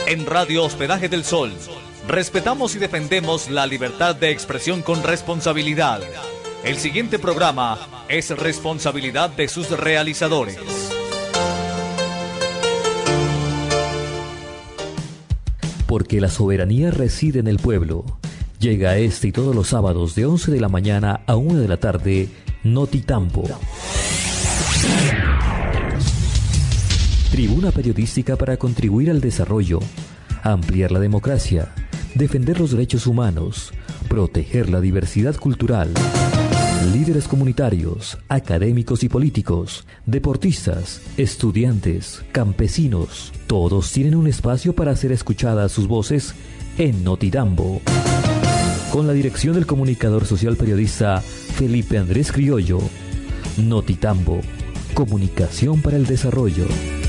En Radio Hospedaje del Sol, respetamos y defendemos la libertad de expresión con responsabilidad. El siguiente programa es responsabilidad de sus realizadores. Porque la soberanía reside en el pueblo. Llega este y todos los sábados de 11 de la mañana a 1 de la tarde, Notitambo. Tribuna periodística para contribuir al desarrollo, ampliar la democracia, defender los derechos humanos, proteger la diversidad cultural. Líderes comunitarios, académicos y políticos, deportistas, estudiantes, campesinos, todos tienen un espacio para hacer escuchadas sus voces en Notitambo. Con la dirección del comunicador social periodista Felipe Andrés Criollo. Notitambo, comunicación para el desarrollo.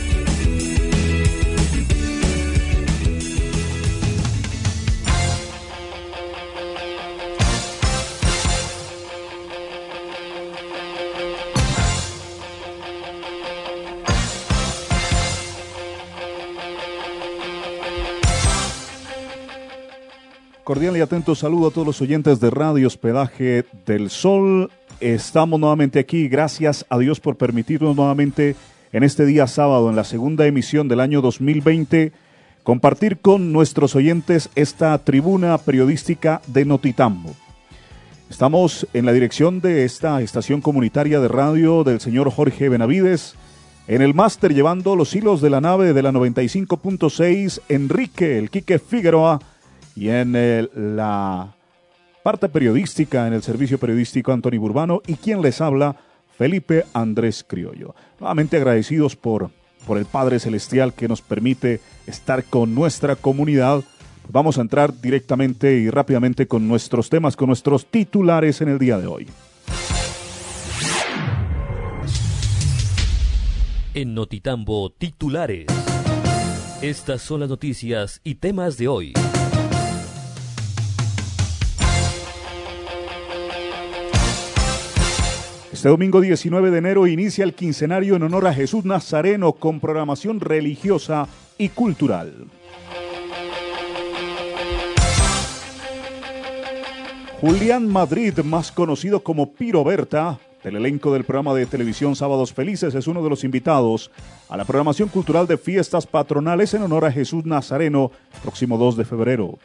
Cordial y atento saludo a todos los oyentes de Radio Hospedaje del Sol. Estamos nuevamente aquí, gracias a Dios por permitirnos nuevamente en este día sábado, en la segunda emisión del año 2020, compartir con nuestros oyentes esta tribuna periodística de Notitambo. Estamos en la dirección de esta estación comunitaria de radio del señor Jorge Benavides, en el máster llevando los hilos de la nave de la 95.6, Enrique El Quique Figueroa, y en la parte periodística, en el servicio periodístico, Anthony Burbano, y quien les habla, Felipe Andrés Criollo. Nuevamente agradecidos por el Padre Celestial que nos permite estar con nuestra comunidad. Vamos a entrar directamente y rápidamente con nuestros temas, con nuestros titulares en el día de hoy. En Notitambo, titulares. Estas son las noticias y temas de hoy. Este domingo 19 de enero inicia el quincenario en honor a Jesús Nazareno con programación religiosa y cultural. Julián Madrid, más conocido como Piro Berta, del elenco del programa de televisión Sábados Felices, es uno de los invitados a la programación cultural de fiestas patronales en honor a Jesús Nazareno, próximo 2 de febrero.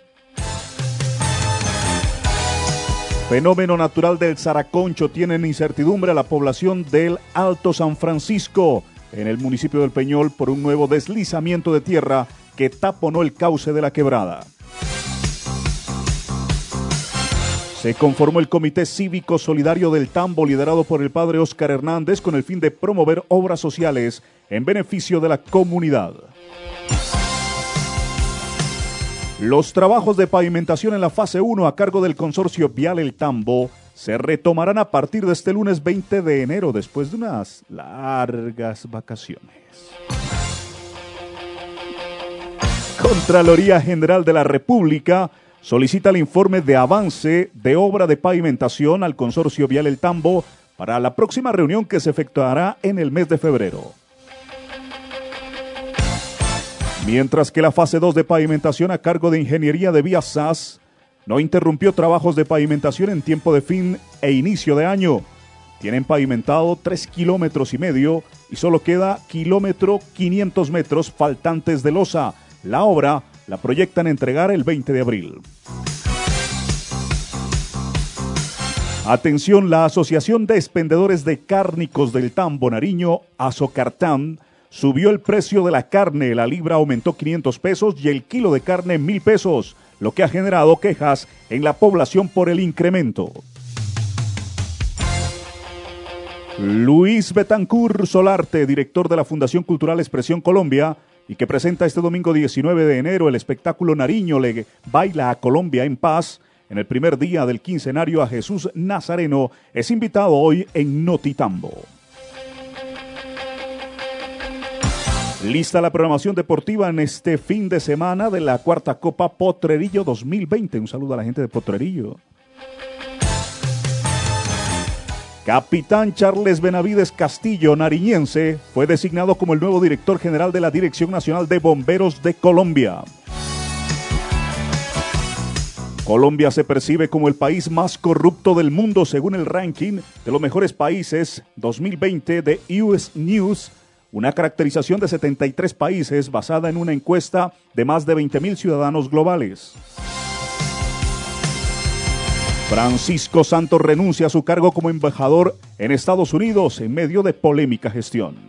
Fenómeno natural del Zaraconcho tiene en incertidumbre a la población del Alto San Francisco, en el municipio del Peñol, por un nuevo deslizamiento de tierra que taponó el cauce de la quebrada. Se conformó el Comité Cívico Solidario del Tambo, liderado por el padre Óscar Hernández, con el fin de promover obras sociales en beneficio de la comunidad. Los trabajos de pavimentación en la fase 1 a cargo del consorcio Vial El Tambo se retomarán a partir de este lunes 20 de enero, después de unas largas vacaciones. Contraloría General de la República solicita el informe de avance de obra de pavimentación al consorcio Vial El Tambo para la próxima reunión que se efectuará en el mes de febrero. Mientras que la fase 2 de pavimentación a cargo de Ingeniería de Vías SAS no interrumpió trabajos de pavimentación en tiempo de fin e inicio de año. Tienen pavimentado 3,5 kilómetros y solo queda kilómetro 500 metros faltantes de losa. La obra la proyectan entregar el 20 de abril. Atención, la Asociación de Expendedores de Cárnicos del Tambo Nariño, Asocartán, subió el precio de la carne, la libra aumentó 500 pesos y el kilo de carne 1,000 pesos, lo que ha generado quejas en la población por el incremento. Luis Betancur Solarte, director de la Fundación Cultural Expresión Colombia, y que presenta este domingo 19 de enero el espectáculo Nariño le baila a Colombia en paz, en el primer día del quincenario a Jesús Nazareno, es invitado hoy en Notitambo. Lista la programación deportiva en este fin de semana de la cuarta Copa Potrerillo 2020. Un saludo a la gente de Potrerillo. Capitán Charles Benavides Castillo, nariñense, fue designado como el nuevo director general de la Dirección Nacional de Bomberos de Colombia. Colombia se percibe como el país más corrupto del mundo según el ranking de los mejores países 2020 de US News, una caracterización de 73 países basada en una encuesta de más de 20.000 ciudadanos globales. Francisco Santos renuncia a su cargo como embajador en Estados Unidos en medio de polémica gestión.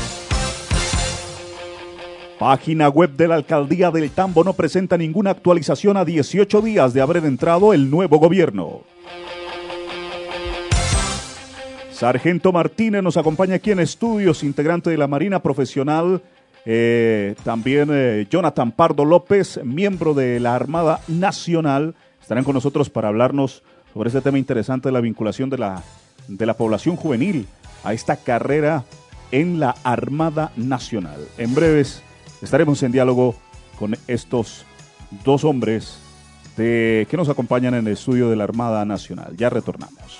Página web de la Alcaldía del Tambo no presenta ninguna actualización a 18 días de haber entrado el nuevo gobierno. Sargento Martínez nos acompaña aquí en estudios, integrante de la Marina Profesional. También Jonathan Pardo López, miembro de la Armada Nacional. Estarán con nosotros para hablarnos sobre este tema interesante de la vinculación de la población juvenil a esta carrera en la Armada Nacional. En breves estaremos en diálogo con estos dos hombres que nos acompañan en el estudio de la Armada Nacional. Ya retornamos.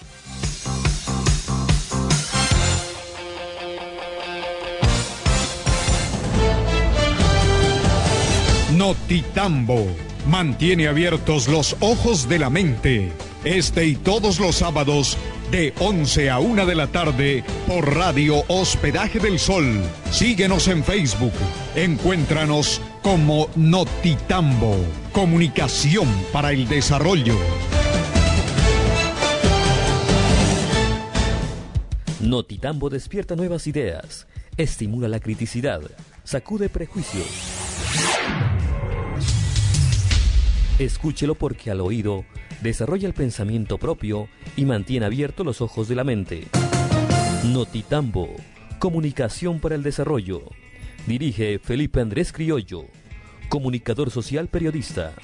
Notitambo mantiene abiertos los ojos de la mente. Este y todos los sábados de 11 a 1 de la tarde por Radio Hospedaje del Sol. Síguenos en Facebook. Encuéntranos como Notitambo. Comunicación para el desarrollo. Notitambo despierta nuevas ideas, estimula la criticidad, sacude prejuicios. Escúchelo porque al oído desarrolla el pensamiento propio y mantiene abiertos los ojos de la mente. Notitambo, comunicación para el desarrollo. Dirige Felipe Andrés Criollo, comunicador social periodista.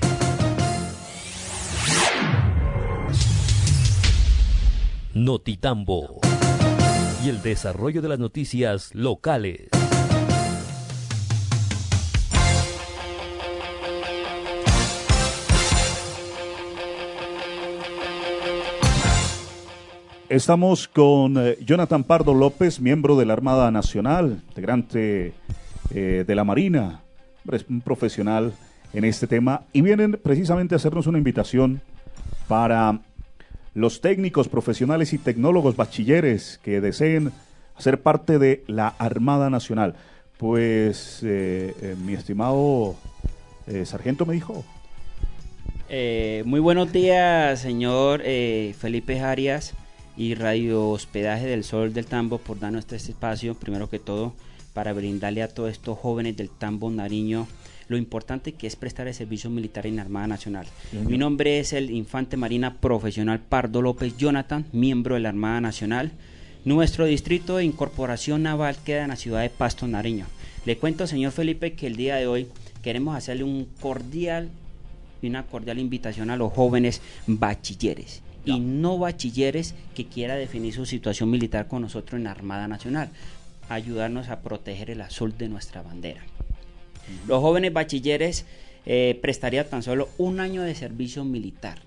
Notitambo y el desarrollo de las noticias locales. Estamos con Jonathan Pardo López, miembro de la Armada Nacional, integrante de la Marina, un profesional en este tema, y vienen precisamente a hacernos una invitación para los técnicos, profesionales y tecnólogos bachilleres que deseen hacer parte de la Armada Nacional. Pues, mi estimado sargento me dijo. Muy buenos días, señor Felipe Arias y Radio Hospedaje del Sol del Tambo, por darnos este espacio, primero que todo, para brindarle a todos estos jóvenes del Tambo Nariño lo importante que es prestar el servicio militar en la Armada Nacional. Mi nombre es el Infante Marina Profesional Pardo López Jonathan, miembro de la Armada Nacional. Nuestro distrito de incorporación naval queda en la ciudad de Pasto, Nariño. Le cuento, señor Felipe, que el día de hoy queremos hacerle una cordial invitación a los jóvenes bachilleres y no bachilleres que quiera definir su situación militar con nosotros en la Armada Nacional, ayudarnos a proteger el azul de nuestra bandera. Los jóvenes bachilleres prestaría tan solo un año de servicio militar.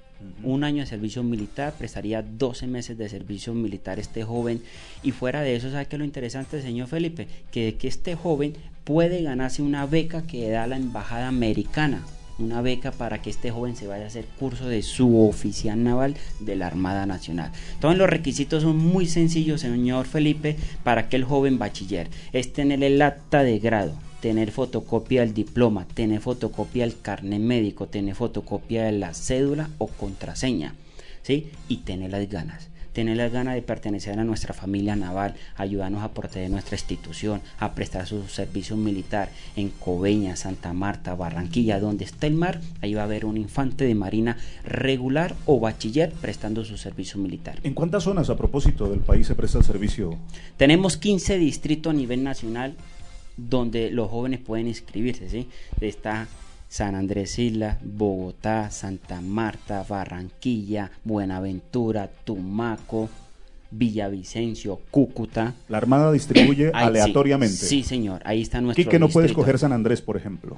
Un año de servicio militar, prestaría 12 meses de servicio militar este joven, y fuera de eso, ¿sabe qué es lo interesante, señor Felipe? Que este joven puede ganarse una beca que da la Embajada Americana, una beca para que este joven se vaya a hacer curso de suboficial naval de la Armada Nacional. Entonces los requisitos son muy sencillos, señor Felipe, para aquel joven bachiller. Es tener el acta de grado, tener fotocopia del diploma, tener fotocopia del carnet médico, tener fotocopia de la cédula o contraseña, ¿sí? Y tener las ganas de pertenecer a nuestra familia naval, ayudarnos a proteger nuestra institución, a prestar su servicio militar en Coveñas, Santa Marta, Barranquilla, donde está el mar. Ahí va a haber un infante de marina regular o bachiller prestando su servicio militar. ¿En cuántas zonas, a propósito, del país se presta el servicio? Tenemos 15 distritos a nivel nacional donde los jóvenes pueden inscribirse, ¿sí? Está San Andrés Isla, Bogotá, Santa Marta, Barranquilla, Buenaventura, Tumaco, Villavicencio, Cúcuta. La Armada distribuye aleatoriamente. Sí, señor, ahí está nuestro Quique no puede distrito. escoger San Andrés, por ejemplo.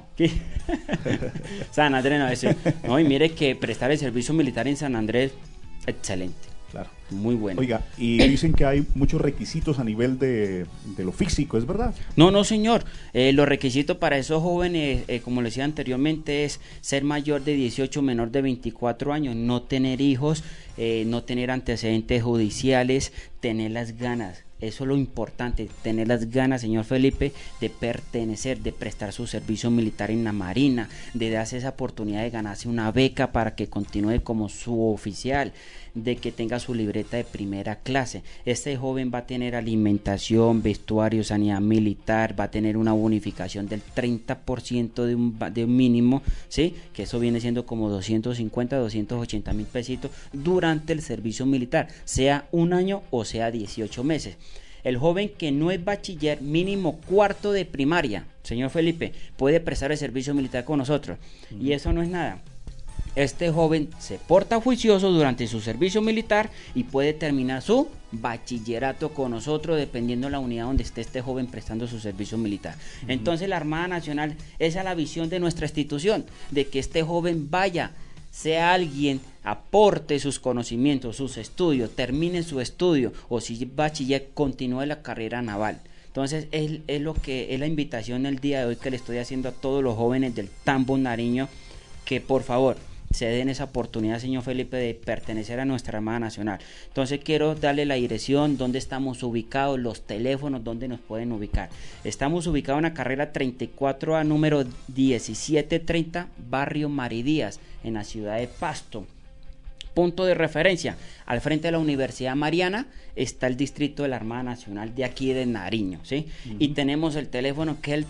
San Andrés no, y mire que prestar el servicio militar en San Andrés, excelente. Claro. muy bueno. Oiga, y dicen que hay muchos requisitos a nivel de lo físico, ¿es verdad? No, señor. Los requisitos para esos jóvenes, como les decía anteriormente, es ser mayor de 18, menor de 24 años, no tener hijos, no tener antecedentes judiciales, tener las ganas. Eso es lo importante, tener las ganas, señor Felipe, de pertenecer, de prestar su servicio militar en la Marina, de darse esa oportunidad de ganarse una beca para que continúe como suboficial, de que tenga su libreta de primera clase. Este joven va a tener alimentación, vestuario, sanidad militar, va a tener una bonificación del 30% de un mínimo, ¿sí? Que eso viene siendo como 250, 280 mil pesitos durante el servicio militar, sea un año o sea 18 meses. El joven que no es bachiller, mínimo cuarto de primaria, señor Felipe, puede prestar el servicio militar con nosotros. Y eso no es nada. Este joven se porta juicioso durante su servicio militar y puede terminar su bachillerato con nosotros, dependiendo de la unidad donde esté este joven prestando su servicio militar. Entonces la Armada Nacional, esa es la visión de nuestra institución, de que este joven vaya, sea alguien, aporte sus conocimientos, sus estudios, termine su estudio, o si es bachiller, continúe la carrera naval. Entonces es lo que es la invitación el día de hoy que le estoy haciendo a todos los jóvenes del Tambo Nariño, que por favor se den esa oportunidad, señor Felipe, de pertenecer a nuestra Armada Nacional. Entonces quiero darle la dirección, dónde estamos ubicados, los teléfonos, dónde nos pueden ubicar. Estamos ubicados en la carrera 34A, número 1730, barrio Maridías, en la ciudad de Pasto. Punto de referencia, al frente de la Universidad Mariana está el distrito de la Armada Nacional de aquí de Nariño, ¿sí? Y tenemos el teléfono que es el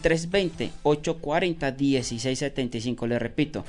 320-840-1675, le repito,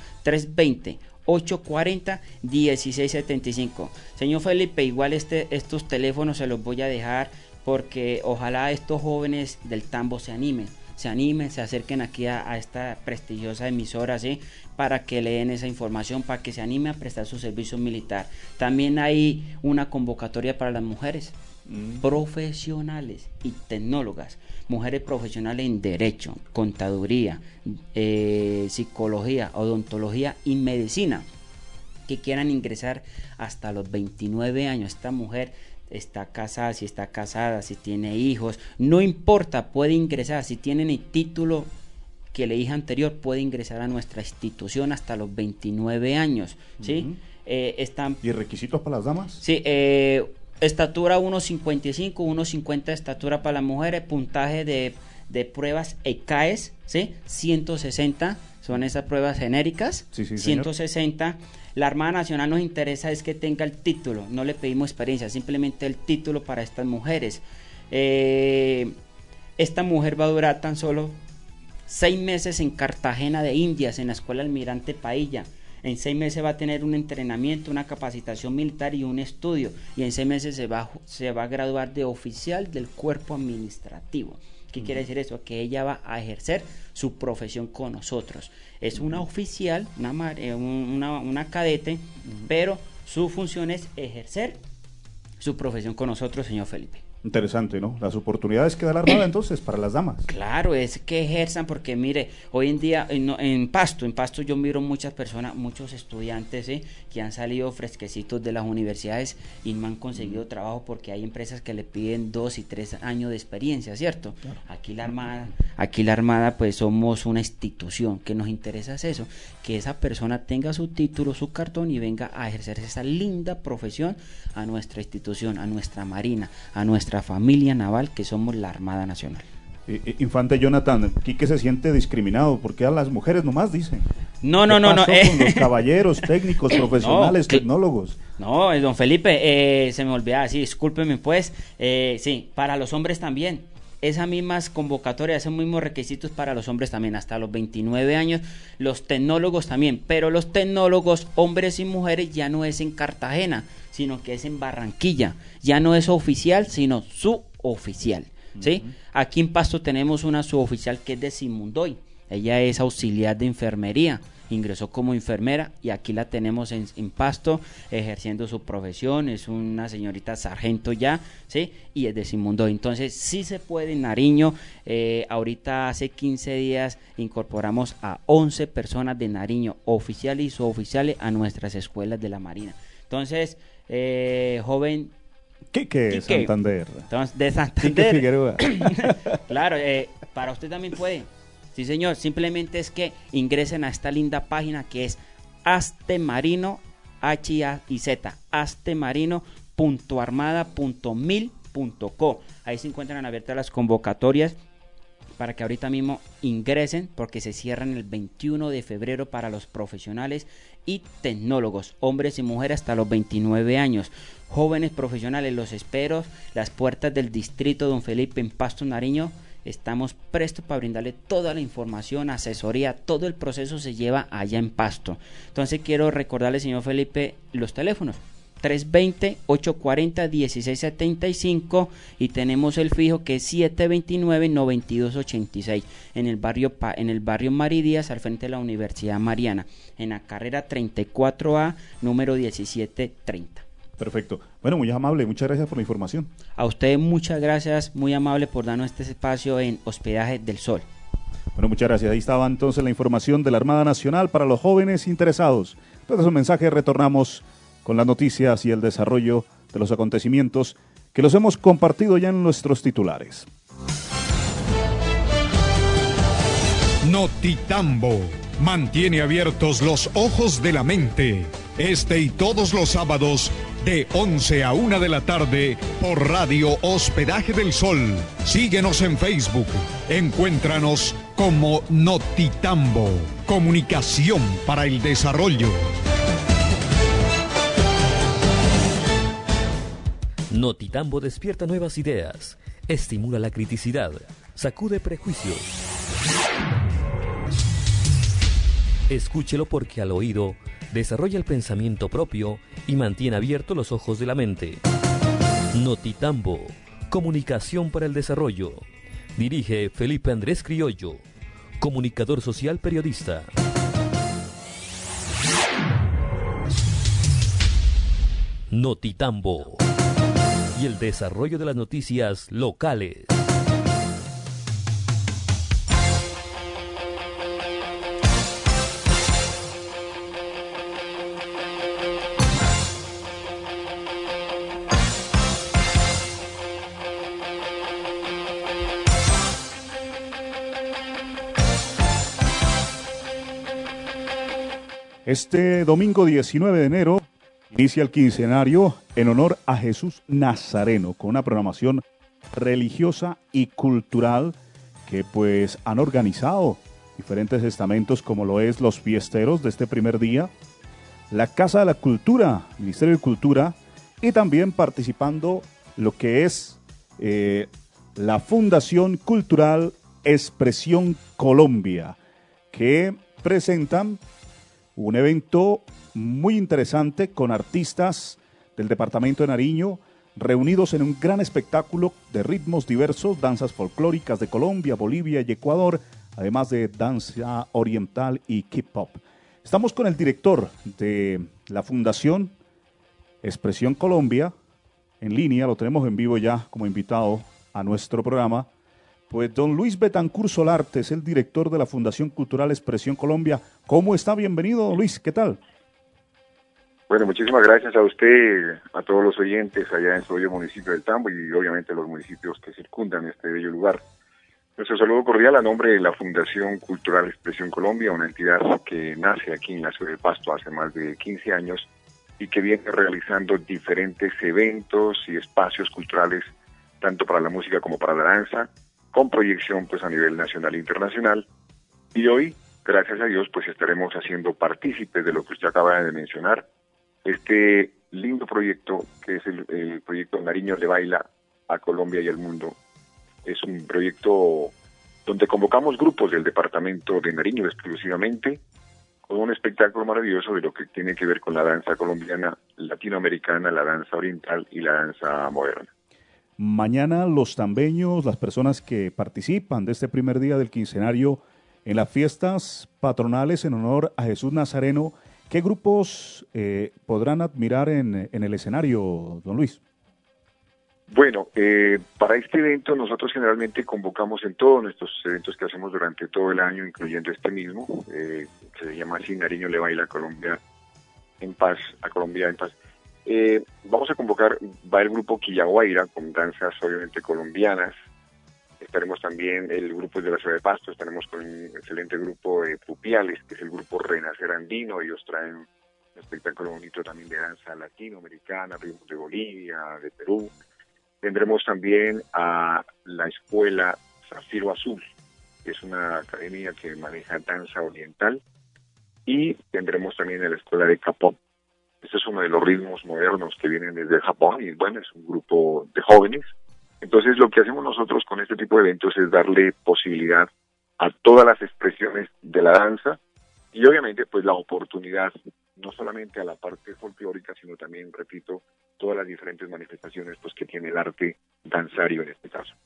320-840-1675. Señor Felipe, igual estos teléfonos se los voy a dejar porque ojalá estos jóvenes del Tambo se animen, se acerquen aquí a esta prestigiosa emisora, ¿sí? Para que le den esa información, para que se anime a prestar su servicio militar. También hay una convocatoria para las mujeres profesionales y tecnólogas, mujeres profesionales en derecho, contaduría, psicología, odontología y medicina, que quieran ingresar hasta los 29 años. Esta mujer está casada, si tiene hijos, no importa, puede ingresar. Si tienen el título que le dije anterior, puede ingresar a nuestra institución hasta los 29 años, ¿sí? ¿Y requisitos para las damas? Sí, estatura 1.55, 1.50 de estatura para las mujeres, puntaje de pruebas ECAES, ¿sí? 160, son esas pruebas genéricas, sí, 160. La Armada Nacional nos interesa es que tenga el título, no le pedimos experiencia, simplemente el título para estas mujeres. Esta mujer va a durar tan solo 6 meses en Cartagena de Indias, en la Escuela Almirante Pailla. En 6 meses va a tener un entrenamiento, una capacitación militar y un estudio. Y en 6 meses se va a graduar de oficial del cuerpo administrativo. ¿Qué quiere decir eso? Que ella va a ejercer su profesión con nosotros. Es una oficial, una cadete, pero su función es ejercer su profesión con nosotros, señor Felipe. Interesante, ¿no? Las oportunidades que da la Armada entonces para las damas. Claro, es que ejerzan, porque mire, hoy en día en Pasto yo miro muchas personas, muchos estudiantes, ¿sí? Que han salido fresquecitos de las universidades y no han conseguido trabajo porque hay empresas que le piden 2 y 3 años de experiencia, ¿cierto? Claro. Aquí la Armada pues somos una institución, que nos interesa es eso, que esa persona tenga su título, su cartón y venga a ejercer esa linda profesión a nuestra institución, a nuestra Marina, a nuestra familia naval, que somos la Armada Nacional. Infante Jonathan, Quique se siente discriminado porque a las mujeres nomás dicen. No. Con los caballeros, técnicos, profesionales, tecnólogos. No, don Felipe, se me olvidaba, sí, discúlpeme pues, sí, para los hombres también. Esas mismas convocatorias, esos mismos requisitos para los hombres también, hasta los 29 años, los tecnólogos también, pero los tecnólogos, hombres y mujeres, ya no es en Cartagena, sino que es en Barranquilla, ya no es oficial, sino suboficial, ¿sí? Aquí en Pasto tenemos una suboficial que es de Simundoy, ella es auxiliar de enfermería, ingresó como enfermera y aquí la tenemos en Pasto ejerciendo su profesión, es una señorita sargento ya, ¿sí? Y es de Simundoy. Entonces sí se puede en Nariño. Ahorita hace 15 días incorporamos a 11 personas de Nariño, oficiales y suboficiales, a nuestras escuelas de la Marina. Entonces, joven, Quique Santander. Entonces, de Santander. Quique Figueroa. Claro, para usted también puede. Sí, señor. Simplemente es que ingresen a esta linda página que es Astemarino, H-A-I-Z, astemarino.armada.mil.co. Ahí se encuentran abiertas las convocatorias para que ahorita mismo ingresen, porque se cierran el 21 de febrero para los profesionales y tecnólogos, hombres y mujeres hasta los 29 años. Jóvenes profesionales, los espero, las puertas del distrito Don Felipe en Pasto, Nariño. Estamos prestos para brindarle toda la información, asesoría, todo el proceso se lleva allá en Pasto. Entonces quiero recordarle, señor Felipe, los teléfonos. 320-840-1675 y tenemos el fijo que es 729-9286 en el barrio Maridías, al frente de la Universidad Mariana, en la carrera 34A, número 1730. Perfecto. Bueno, muy amable, muchas gracias por la información. A usted muchas gracias, muy amable por darnos este espacio en Hospedaje del Sol. Bueno, muchas gracias. Ahí estaba entonces la información de la Armada Nacional para los jóvenes interesados. Después de su mensaje retornamos con las noticias y el desarrollo de los acontecimientos que los hemos compartido ya en nuestros titulares. Notitambo mantiene abiertos los ojos de la mente. Este y todos los sábados de 11 a 1 de la tarde por Radio Hospedaje del Sol. Síguenos en Facebook. Encuéntranos como Notitambo. Comunicación para el desarrollo. Notitambo despierta nuevas ideas, estimula la criticidad, sacude prejuicios. Escúchelo porque al oído desarrolla el pensamiento propio y mantiene abiertos los ojos de la mente. Notitambo, comunicación para el desarrollo. Dirige Felipe Andrés Criollo, comunicador social periodista. Notitambo. Y el desarrollo de las noticias locales. Este domingo 19 de enero inicia el quincenario en honor a Jesús Nazareno, con una programación religiosa y cultural que pues han organizado diferentes estamentos como lo es los fiesteros de este primer día, la Casa de la Cultura, Ministerio de Cultura, y también participando lo que es la Fundación Cultural Expresión Colombia, que presentan un evento muy interesante con artistas del departamento de Nariño reunidos en un gran espectáculo de ritmos diversos, danzas folclóricas de Colombia, Bolivia y Ecuador, además de danza oriental y K-pop. Estamos con el director de la Fundación Expresión Colombia en línea, lo tenemos en vivo ya como invitado a nuestro programa. Pues don Luis Betancourt Solarte es el director de la Fundación Cultural Expresión Colombia. ¿Cómo está? Bienvenido, don Luis. ¿Qué tal? Bueno, muchísimas gracias a usted, a todos los oyentes allá en su bello municipio del Tambo y obviamente a los municipios que circundan este bello lugar. Nuestro saludo cordial a nombre de la Fundación Cultural Expresión Colombia, una entidad que nace aquí en la ciudad de Pasto hace más de 15 años y que viene realizando diferentes eventos y espacios culturales, tanto para la música como para la danza, con proyección pues a nivel nacional e internacional. Y hoy, gracias a Dios, pues estaremos haciendo partícipes de lo que usted acaba de mencionar, este lindo proyecto que es el proyecto Nariño le baila a Colombia y al mundo. Es un proyecto donde convocamos grupos del departamento de Nariño exclusivamente, con un espectáculo maravilloso de lo que tiene que ver con la danza colombiana, latinoamericana, la danza oriental y la danza moderna. Mañana los tambeños, las personas que participan de este primer día del quincenario en las fiestas patronales en honor a Jesús Nazareno, ¿qué grupos podrán admirar en el escenario, don Luis? Bueno, para este evento nosotros generalmente convocamos en todos nuestros eventos que hacemos durante todo el año, incluyendo este mismo, se llama así, Nariño le baila a Colombia en paz, a Colombia en paz. Vamos a convocar, va el grupo Quillaguaira con danzas obviamente colombianas. Estaremos también el grupo de la ciudad de Pasto, estaremos con un excelente grupo de Pupiales, que es el grupo Renacer Andino. Ellos traen un espectáculo bonito también de danza latinoamericana, ritmos de Bolivia, de Perú. Tendremos también a la escuela Zafiro Azul, que es una academia que maneja danza oriental. Y tendremos también a la escuela de K-pop. Este es uno de los ritmos modernos que vienen desde Japón y bueno, es un grupo de jóvenes. Entonces lo que hacemos nosotros con este tipo de eventos es darle posibilidad a todas las expresiones de la danza y obviamente pues la oportunidad no solamente a la parte folclórica, sino también, repito, todas las diferentes manifestaciones pues que tiene el arte danzario en este caso.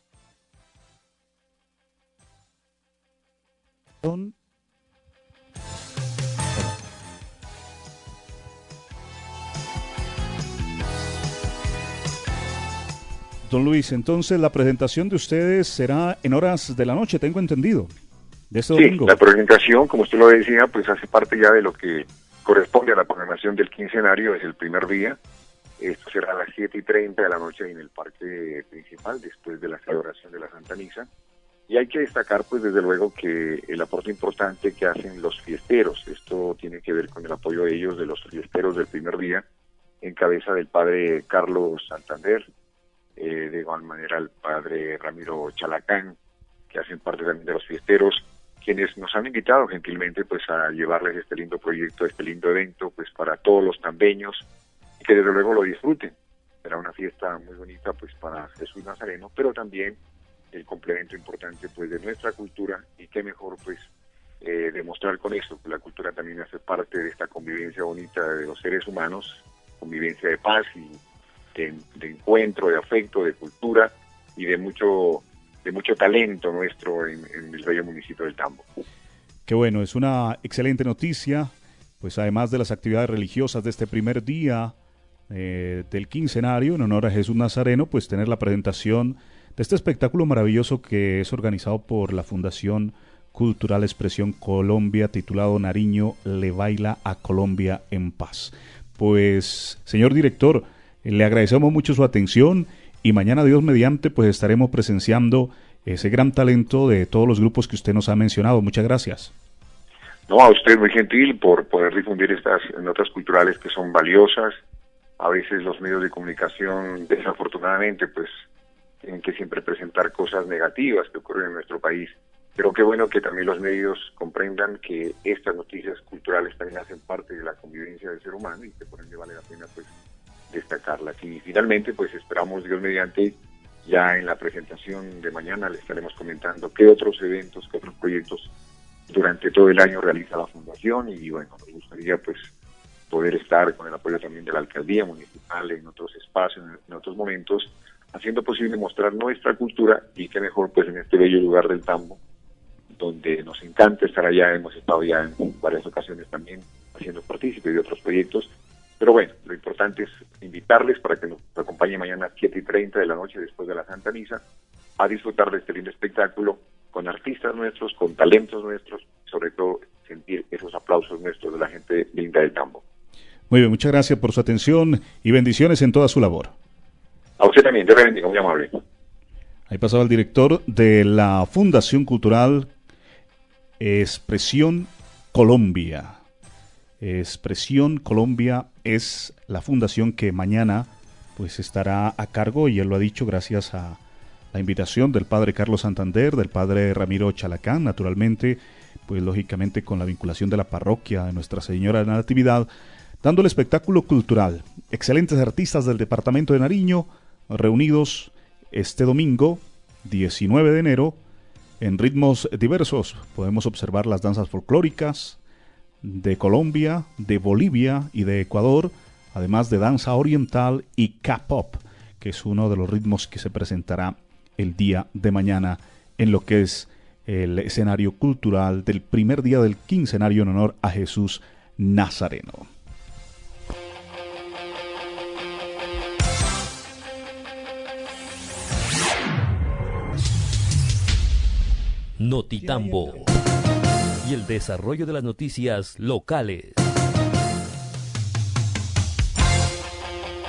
Don Luis, entonces la presentación de ustedes será en horas de la noche, tengo entendido, de este domingo. Sí, la presentación, como usted lo decía, pues hace parte ya de lo que corresponde a la programación del quincenario, es el primer día. Esto será a las 7:30 de la noche en el parque principal, después de la celebración de la Santa Misa. Y hay que destacar, pues desde luego, que el aporte importante que hacen los fiesteros. Esto tiene que ver con el apoyo de ellos, de los fiesteros del primer día, en cabeza del padre Carlos Santander, de igual manera el padre Ramiro Chalacán, que hacen parte también de los fiesteros, quienes nos han invitado gentilmente pues a llevarles este lindo proyecto, este lindo evento, pues para todos los tambeños, y que desde luego lo disfruten. Será una fiesta muy bonita pues para Jesús Nazareno, pero también el complemento importante pues de nuestra cultura, y qué mejor pues demostrar con eso que la cultura también hace parte de esta convivencia bonita de los seres humanos, convivencia de paz y de encuentro, de afecto, de cultura y de mucho talento nuestro en el bello municipio del Tambo. Qué bueno, es una excelente noticia, pues además de las actividades religiosas de este primer día del quincenario en honor a Jesús Nazareno, pues tener la presentación de este espectáculo maravilloso que es organizado por la Fundación Cultural Expresión Colombia, titulado Nariño le baila a Colombia en paz. Pues, señor director, le agradecemos mucho su atención y mañana, Dios mediante, pues estaremos presenciando ese gran talento de todos los grupos que usted nos ha mencionado. Muchas gracias. No, a usted muy gentil por poder difundir estas notas culturales que son valiosas. A veces los medios de comunicación, desafortunadamente, pues tienen que siempre presentar cosas negativas que ocurren en nuestro país. Pero qué bueno que también los medios comprendan que estas noticias culturales también hacen parte de la convivencia del ser humano y que por ende vale la pena pues destacarlas. Y finalmente pues esperamos, Dios mediante, ya en la presentación de mañana le estaremos comentando qué otros eventos, qué otros proyectos durante todo el año realiza la Fundación, y bueno, nos gustaría pues poder estar con el apoyo también de la Alcaldía Municipal en otros espacios, en otros momentos, haciendo posible mostrar nuestra cultura, y qué mejor pues en este bello lugar del Tambo, donde nos encanta estar allá. Hemos estado ya en varias ocasiones también haciendo partícipe de otros proyectos. Pero bueno, lo importante es invitarles para que nos acompañen mañana a 7:30 de la noche después de la Santa Misa a disfrutar de este lindo espectáculo con artistas nuestros, con talentos nuestros, sobre todo sentir esos aplausos nuestros de la gente linda del Tambo. Muy bien, muchas gracias por su atención y bendiciones en toda su labor. A usted también, Dios le bendiga, muy amable. Ahí pasaba el director de la Fundación Cultural Expresión Colombia. Expresión Colombia es la fundación que mañana pues estará a cargo, y él lo ha dicho gracias a la invitación del padre Carlos Santander, del padre Ramiro Chalacán, naturalmente, pues lógicamente con la vinculación de la parroquia de Nuestra Señora de la Natividad, dando el espectáculo cultural. Excelentes artistas del departamento de Nariño reunidos este domingo 19 de enero en ritmos diversos. Podemos observar las danzas folclóricas de Colombia, de Bolivia y de Ecuador, además de danza oriental y K-pop, que es uno de los ritmos que se presentará el día de mañana en lo que es el escenario cultural del primer día del quincenario en honor a Jesús Nazareno. Notitambo y el desarrollo de las noticias locales.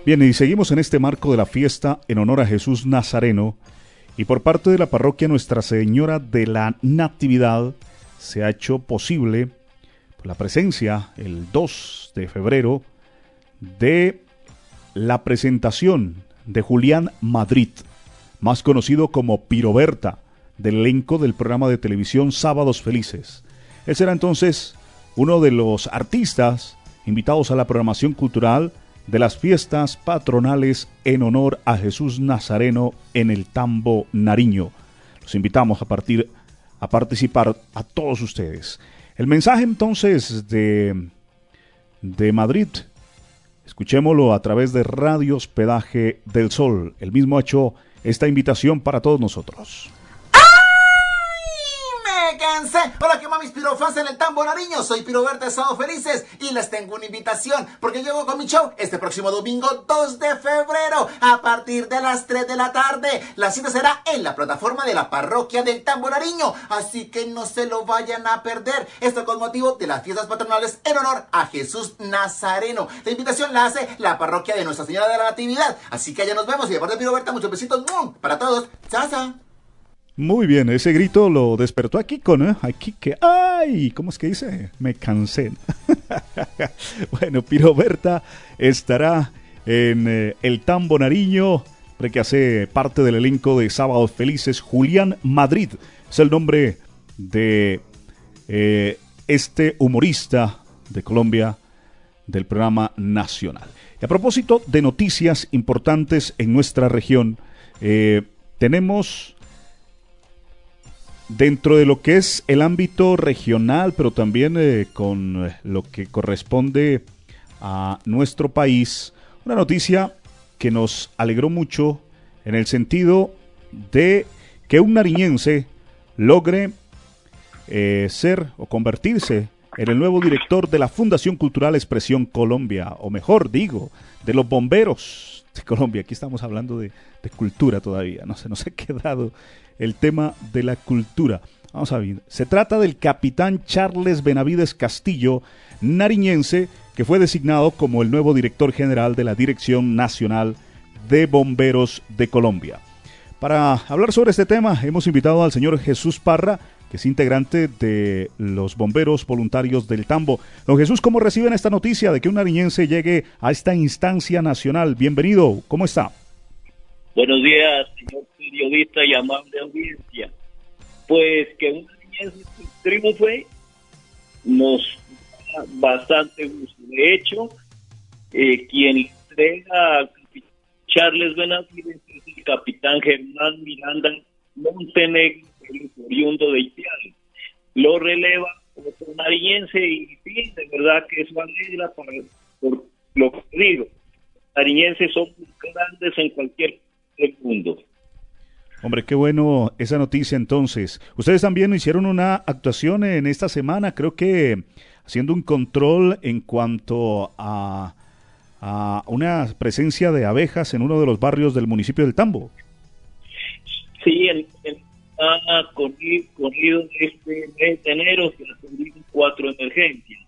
Bien, y seguimos en este marco de la fiesta en honor a Jesús Nazareno, y por parte de la parroquia Nuestra Señora de la Natividad se ha hecho posible la presencia el 2 de febrero de la presentación de Julián Madrid, más conocido como Piroberta, del elenco del programa de televisión Sábados Felices. Él será entonces uno de los artistas invitados a la programación cultural de las fiestas patronales en honor a Jesús Nazareno en el Tambo Nariño. Los invitamos a participar a todos ustedes. El mensaje entonces de Madrid, escuchémoslo a través de Radio Hospedaje del Sol. Él mismo ha hecho esta invitación para todos nosotros. Me cansé. Hola, que mamis pirofans en el Tambo Nariño. Soy Piroberta de Sábado Felices y les tengo una invitación porque llego con mi show este próximo domingo 2 de febrero a partir de las 3 de la tarde. La cita será en la plataforma de la parroquia del Tambo Nariño, así que no se lo vayan a perder. Esto con motivo de las fiestas patronales en honor a Jesús Nazareno. La invitación la hace la parroquia de Nuestra Señora de la Natividad, así que allá nos vemos. Y de parte de Piroberta, muchos besitos para todos. ¡Chao! Muy bien, ese grito lo despertó a Kiko, ¿no? A Kike. ¡Ay! ¿Cómo es que dice? Me cansé. Bueno, Piroberta estará en el Tambo Nariño, que hace parte del elenco de Sábados Felices. Julián Madrid es el nombre de este humorista de Colombia del programa nacional. Y a propósito de noticias importantes en nuestra región, tenemos dentro de lo que es el ámbito regional, pero también con lo que corresponde a nuestro país, una noticia que nos alegró mucho en el sentido de que un nariñense logre ser o convertirse en el nuevo director de la Fundación Cultural Expresión Colombia, o mejor digo, de los bomberos de Colombia. Aquí estamos hablando de cultura todavía, no se nos ha quedado el tema de la cultura. Vamos a ver, se trata del capitán Charles Benavides Castillo, nariñense, que fue designado como el nuevo director general de la Dirección Nacional de Bomberos de Colombia. Para hablar sobre este tema, hemos invitado al señor Jesús Parra, que es integrante de los bomberos voluntarios del Tambo. Don Jesús, ¿cómo reciben esta noticia de que un nariñense llegue a esta instancia nacional? Bienvenido, ¿cómo está? Buenos días, señor periodista y amable audiencia. Pues que un nariñense triunfe nos da bastante gusto. De hecho, quien entrega al capitán Charles Benavides es el capitán Germán Miranda Montenegro, el oriundo de Ipiales. Lo releva otro nariñense y sí, de verdad que eso alegra por lo que digo. Los nariñenses son muy grandes en cualquier parte del mundo. Hombre, qué bueno esa noticia entonces. Ustedes también hicieron una actuación en esta semana, creo que haciendo un control en cuanto a una presencia de abejas en uno de los barrios del municipio del Tambo. Sí, el corrido de este mes de enero se atendieron 4 emergencias.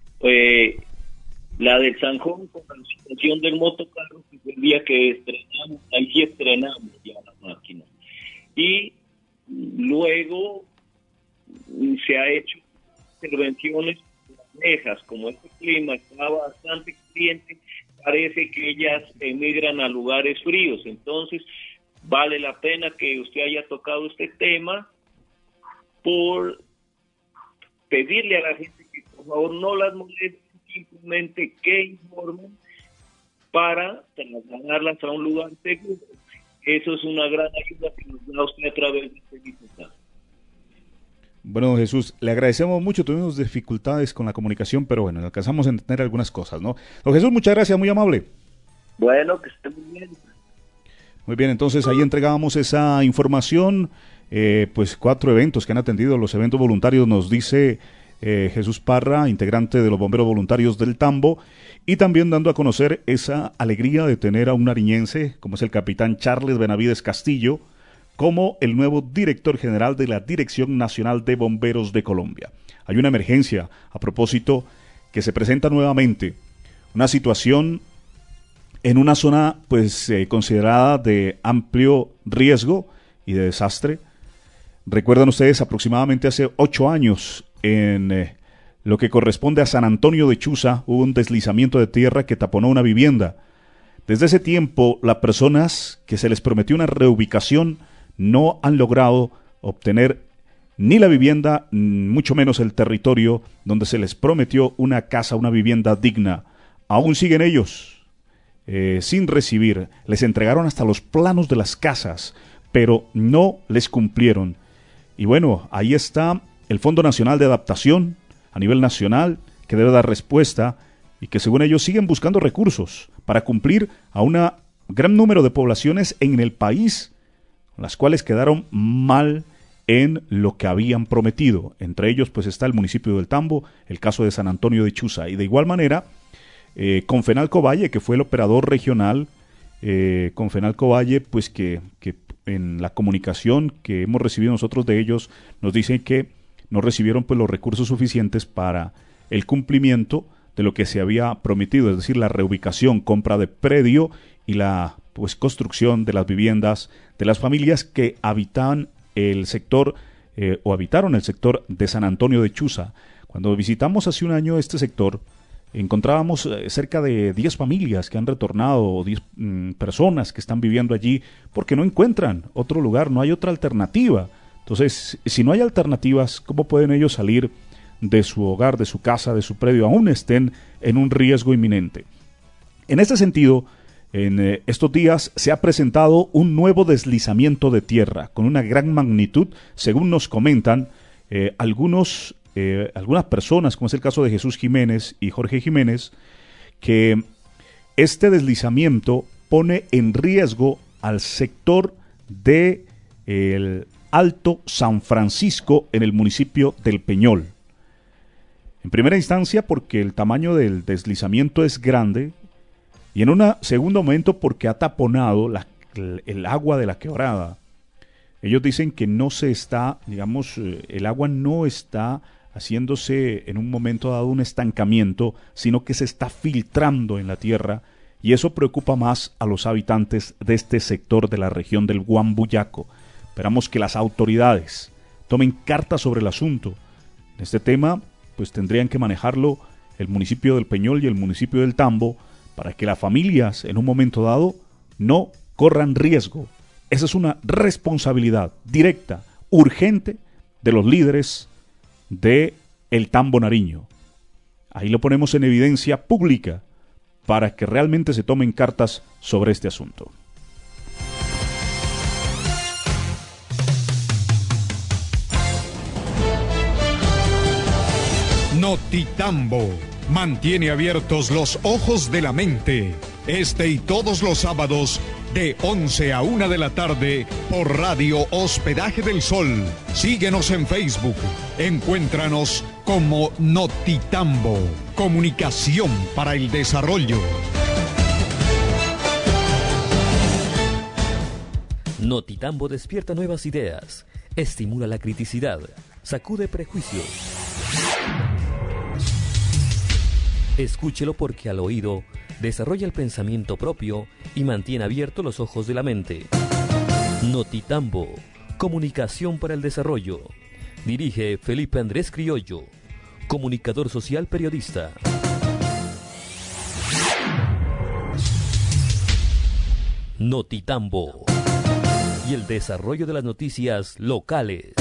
La del Sanjón con la situación del motocarro, que fue el día que estrenamos, ahí sí estrenamos ya la máquina. Y luego se ha hecho intervenciones con abejas. Como este clima está bastante caliente, parece que ellas emigran a lugares fríos. Entonces, vale la pena que usted haya tocado este tema por pedirle a la gente que por favor no las molesten, simplemente que informen para trasladarlas a un lugar seguro. Eso es una gran ayuda que nos da usted a través de este digital. Bueno, Jesús, le agradecemos mucho. Tuvimos dificultades con la comunicación, pero bueno, alcanzamos a entender algunas cosas, ¿no? Don Jesús, muchas gracias, muy amable. Bueno, que esté muy bien. Muy bien, entonces ahí entregábamos esa información, pues 4 eventos que han atendido los eventos voluntarios, nos dice Jesús Parra, integrante de los bomberos voluntarios del Tambo, y también dando a conocer esa alegría de tener a un nariñense, como es el capitán Charles Benavides Castillo, como el nuevo director general de la Dirección Nacional de Bomberos de Colombia. Hay una emergencia, a propósito, que se presenta nuevamente, una situación en una zona pues considerada de amplio riesgo y de desastre. Recuerdan ustedes, aproximadamente hace 8 años, en lo que corresponde a San Antonio de Chuza, hubo un deslizamiento de tierra que taponó una vivienda. Desde ese tiempo, las personas que se les prometió una reubicación no han logrado obtener ni la vivienda, mucho menos el territorio donde se les prometió una casa, una vivienda digna. Aún siguen ellos sin recibir. Les entregaron hasta los planos de las casas, pero no les cumplieron. Y bueno, ahí está el Fondo Nacional de Adaptación a nivel nacional, que debe dar respuesta y que según ellos siguen buscando recursos para cumplir a un gran número de poblaciones en el país, las cuales quedaron mal en lo que habían prometido. Entre ellos pues está el municipio del Tambo, el caso de San Antonio de Chuza. Y de igual manera, Confenalco Valle, que fue el operador regional, Confenalco Valle, pues que en la comunicación que hemos recibido nosotros de ellos, nos dicen que no recibieron pues los recursos suficientes para el cumplimiento de lo que se había prometido, es decir, la reubicación, compra de predio y la pues construcción de las viviendas de las familias que habitaban el sector o habitaron el sector de San Antonio de Chuza. Cuando visitamos hace un año este sector, encontrábamos cerca de 10 familias que han retornado, o 10 personas que están viviendo allí porque no encuentran otro lugar, no hay otra alternativa. Entonces, si no hay alternativas, ¿cómo pueden ellos salir de su hogar, de su casa, de su predio, aún estén en un riesgo inminente? En este sentido, en estos días se ha presentado un nuevo deslizamiento de tierra con una gran magnitud, según nos comentan algunas personas, como es el caso de Jesús Jiménez y Jorge Jiménez, que este deslizamiento pone en riesgo al sector de el Alto San Francisco en el municipio del Peñol. En primera instancia porque el tamaño del deslizamiento es grande y en un segundo momento porque ha taponado el agua de la quebrada. Ellos dicen que no se está, digamos, el agua no está haciéndose en un momento dado un estancamiento, sino que se está filtrando en la tierra, y eso preocupa más a los habitantes de este sector de la región del Guambuyaco. Esperamos que las autoridades tomen cartas sobre el asunto. En este tema, pues tendrían que manejarlo el municipio del Peñol y el municipio del Tambo para que las familias en un momento dado no corran riesgo. Esa es una responsabilidad directa, urgente, de los líderes de el Tambo Nariño. Ahí lo ponemos en evidencia pública para que realmente se tomen cartas sobre este asunto. Notitambo mantiene abiertos los ojos de la mente. Este y todos los sábados de 11 a 1 de la tarde por Radio Hospedaje del Sol. Síguenos en Facebook. Encuéntranos como Notitambo. Comunicación para el desarrollo. Notitambo despierta nuevas ideas, estimula la criticidad, sacude prejuicios. Escúchelo porque al oído desarrolla el pensamiento propio y mantiene abiertos los ojos de la mente. Notitambo, comunicación para el desarrollo. Dirige Felipe Andrés Criollo, comunicador social periodista. Notitambo y el desarrollo de las noticias locales.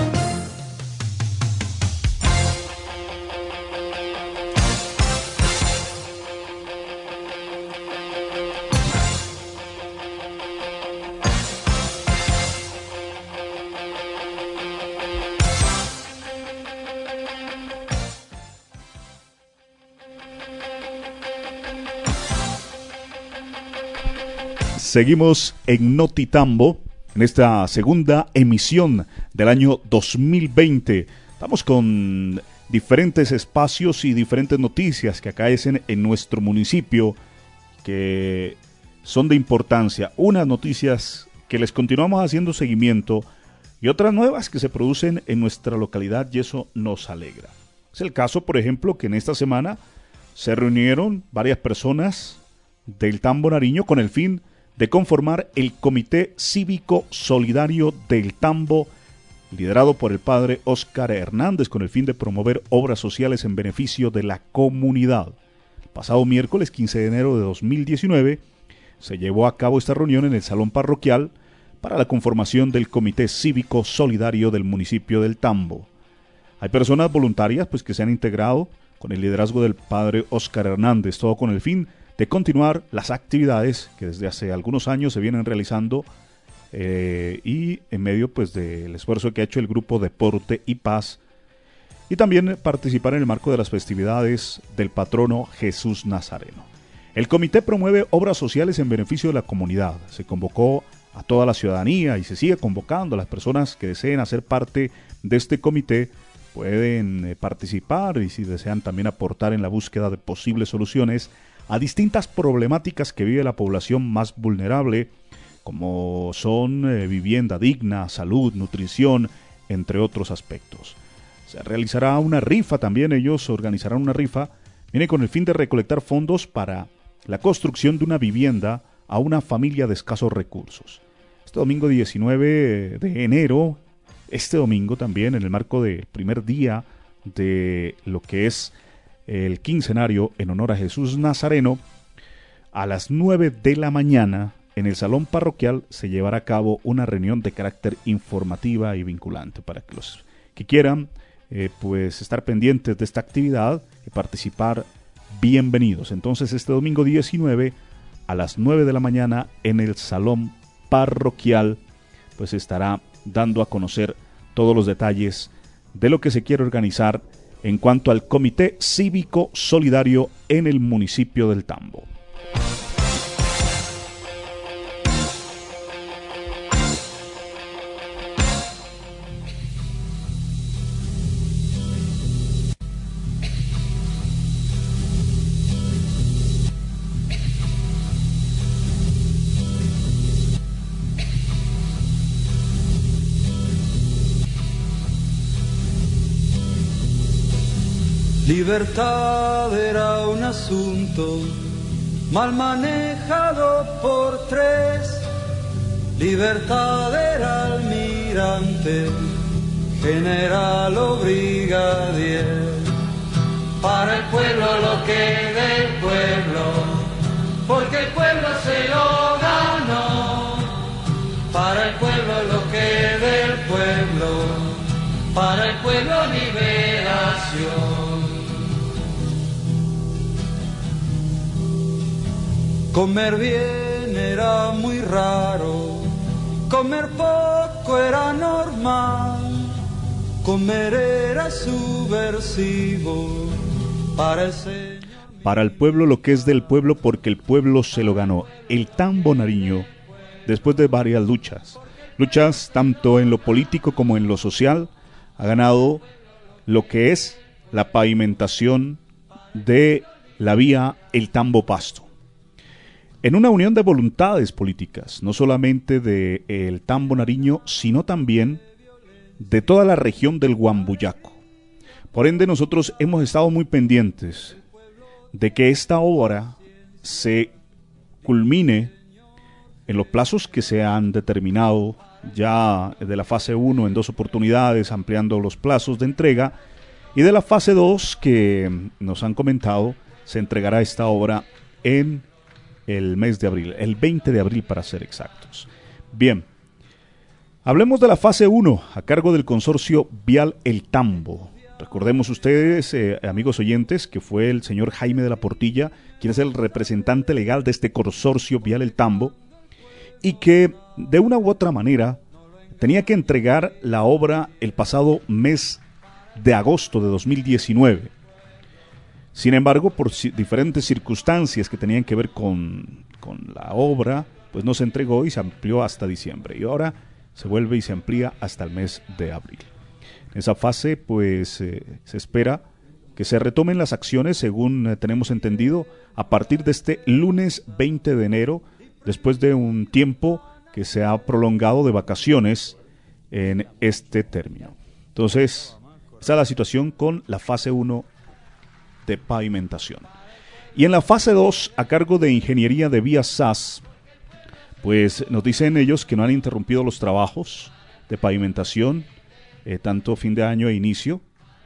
Seguimos en Notitambo, en esta segunda emisión del año 2020. Estamos con diferentes espacios y diferentes noticias que acaecen en nuestro municipio, que son de importancia. Unas noticias que les continuamos haciendo seguimiento y otras nuevas que se producen en nuestra localidad, y eso nos alegra. Es el caso, por ejemplo, que en esta semana se reunieron varias personas del Tambo Nariño con el fin de conformar el Comité Cívico Solidario del Tambo, liderado por el padre Óscar Hernández, con el fin de promover obras sociales en beneficio de la comunidad. El pasado miércoles 15 de enero de 2019 se llevó a cabo esta reunión en el Salón Parroquial para la conformación del Comité Cívico Solidario del municipio del Tambo. Hay personas voluntarias pues, que se han integrado con el liderazgo del padre Óscar Hernández, todo con el fin de continuar las actividades que desde hace algunos años se vienen realizando y en medio pues del esfuerzo que ha hecho el grupo Deporte y Paz, y también participar en el marco de las festividades del patrono Jesús Nazareno. El comité promueve obras sociales en beneficio de la comunidad. Se convocó a toda la ciudadanía y se sigue convocando a las personas que deseen hacer parte de este comité. Pueden participar y si desean también aportar en la búsqueda de posibles soluciones a distintas problemáticas que vive la población más vulnerable, como son vivienda digna, salud, nutrición, entre otros aspectos. Se realizará una rifa también, ellos organizarán una rifa, viene con el fin de recolectar fondos para la construcción de una vivienda a una familia de escasos recursos. Este domingo 19 de enero, este domingo también, en el marco del primer día de lo que es el quincenario en honor a Jesús Nazareno, a las 9 de la mañana, en el Salón Parroquial se llevará a cabo una reunión de carácter informativa y vinculante para que los que quieran pues estar pendientes de esta actividad y participar, bienvenidos. Entonces este domingo 19 a las 9 de la mañana en el Salón Parroquial pues estará dando a conocer todos los detalles de lo que se quiere organizar en cuanto al Comité Cívico Solidario en el municipio del Tambo. Libertad era un asunto mal manejado por tres. Libertad era almirante, general o brigadier. Para el pueblo lo que del pueblo, porque el pueblo se lo ganó. Para el pueblo lo que del pueblo, para el pueblo liberación. Comer bien era muy raro, comer poco era normal, comer era subversivo para el pueblo lo que es del pueblo, porque el pueblo se lo ganó. El Tambo Nariño, después de varias luchas tanto en lo político como en lo social, ha ganado lo que es la pavimentación de la vía El Tambo Pasto. En una unión de voluntades políticas, no solamente de el Tambo Nariño, sino también de toda la región del Huambuyaco. Por ende, nosotros hemos estado muy pendientes de que esta obra se culmine en los plazos que se han determinado ya de la fase 1 en 2 oportunidades, ampliando los plazos de entrega, y de la fase 2 que nos han comentado, se entregará esta obra en el mes de abril, el 20 de abril para ser exactos. Bien, hablemos de la fase 1 a cargo del consorcio Vial El Tambo. Recordemos ustedes, amigos oyentes, que fue el señor Jaime de la Portilla, quien es el representante legal de este consorcio Vial El Tambo, y que de una u otra manera tenía que entregar la obra el pasado mes de agosto de 2019. Sin embargo, por diferentes circunstancias que tenían que ver con la obra, pues no se entregó y se amplió hasta diciembre. Y ahora se vuelve y se amplía hasta el mes de abril. En esa fase, pues se espera que se retomen las acciones, según tenemos entendido, a partir de este lunes 20 de enero, después de un tiempo que se ha prolongado de vacaciones en este término. Entonces, esa es la situación con la fase 1 de pavimentación. Y en la fase 2, a cargo de Ingeniería de Vías SAS, pues nos dicen ellos que no han interrumpido los trabajos de pavimentación, tanto fin de año e inicio.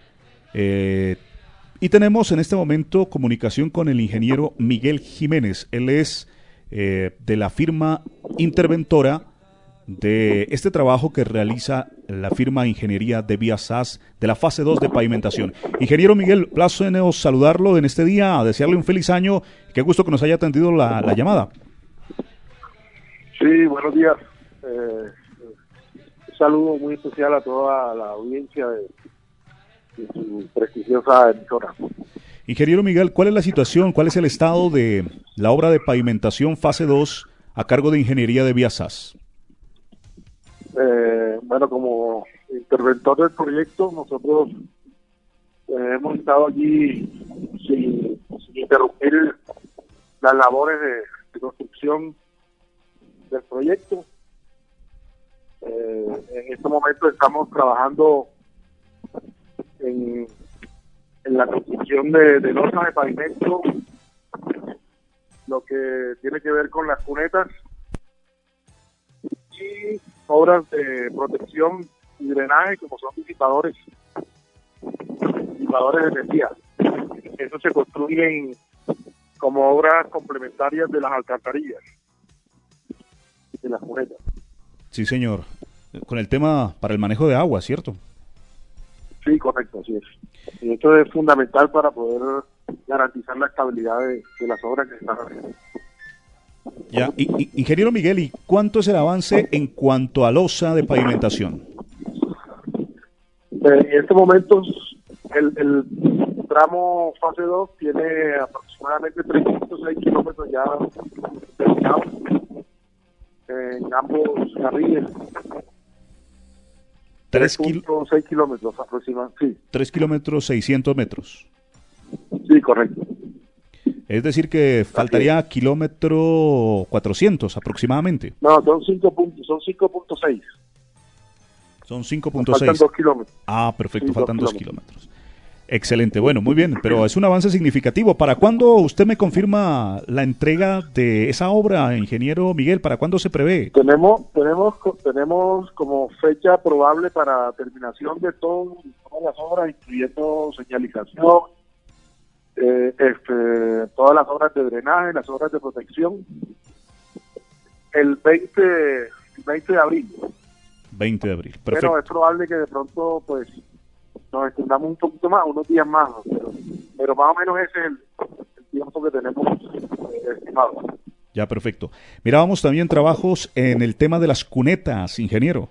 Y tenemos en este momento comunicación con el ingeniero Miguel Jiménez. Él es de la firma interventora de este trabajo que realiza la firma Ingeniería de Vías SAS de la fase 2 de pavimentación. Ingeniero Miguel, plazo en saludarlo en este día, a desearle un feliz año. Qué gusto que nos haya atendido la llamada. Sí, buenos días. Un saludo muy especial a toda la audiencia de su prestigiosa emisora. Ingeniero Miguel, ¿cuál es la situación, cuál es el estado de la obra de pavimentación fase 2 a cargo de Ingeniería de Vías SAS? Bueno, como interventor del proyecto, nosotros hemos estado allí sin interrumpir las labores de construcción del proyecto. En este momento estamos trabajando en la construcción de losas de pavimento, lo que tiene que ver con las cunetas y obras de protección y drenaje, como son disipadores de energía. Eso se construyen como obras complementarias de las alcantarillas, de las cunetas. Sí, señor. Con el tema para el manejo de agua, ¿cierto? Sí, correcto, así es. Y esto es fundamental para poder garantizar la estabilidad de las obras que se están haciendo. Ya, ingeniero Miguel, ¿y cuánto es el avance en cuanto a losa de pavimentación? En este momento, el tramo fase 2 tiene aproximadamente 306 kilómetros ya terminados en ambos carriles. 3.6 kilómetros aproximadamente, sí. 3 kilómetros 600 metros. Sí, correcto. Es decir que faltaría kilómetro 400 aproximadamente. No, son 5.6. Son 5.6. Faltan 2 kilómetros. Ah, perfecto, sí, faltan 2 kilómetros. Excelente, bueno, muy bien, pero es un avance significativo. ¿Para cuándo usted me confirma la entrega de esa obra, ingeniero Miguel? ¿Para cuándo se prevé? Tenemos como fecha probable para terminación de todas las obras, incluyendo señalización, todas las obras de drenaje, las obras de protección, el 20 de abril. 20 de abril, perfecto. Pero es probable que de pronto, pues, nos extendamos un poquito más, unos días más, pero más o menos ese es el tiempo que tenemos estimado. Ya, perfecto. Mirábamos también trabajos en el tema de las cunetas, ingeniero.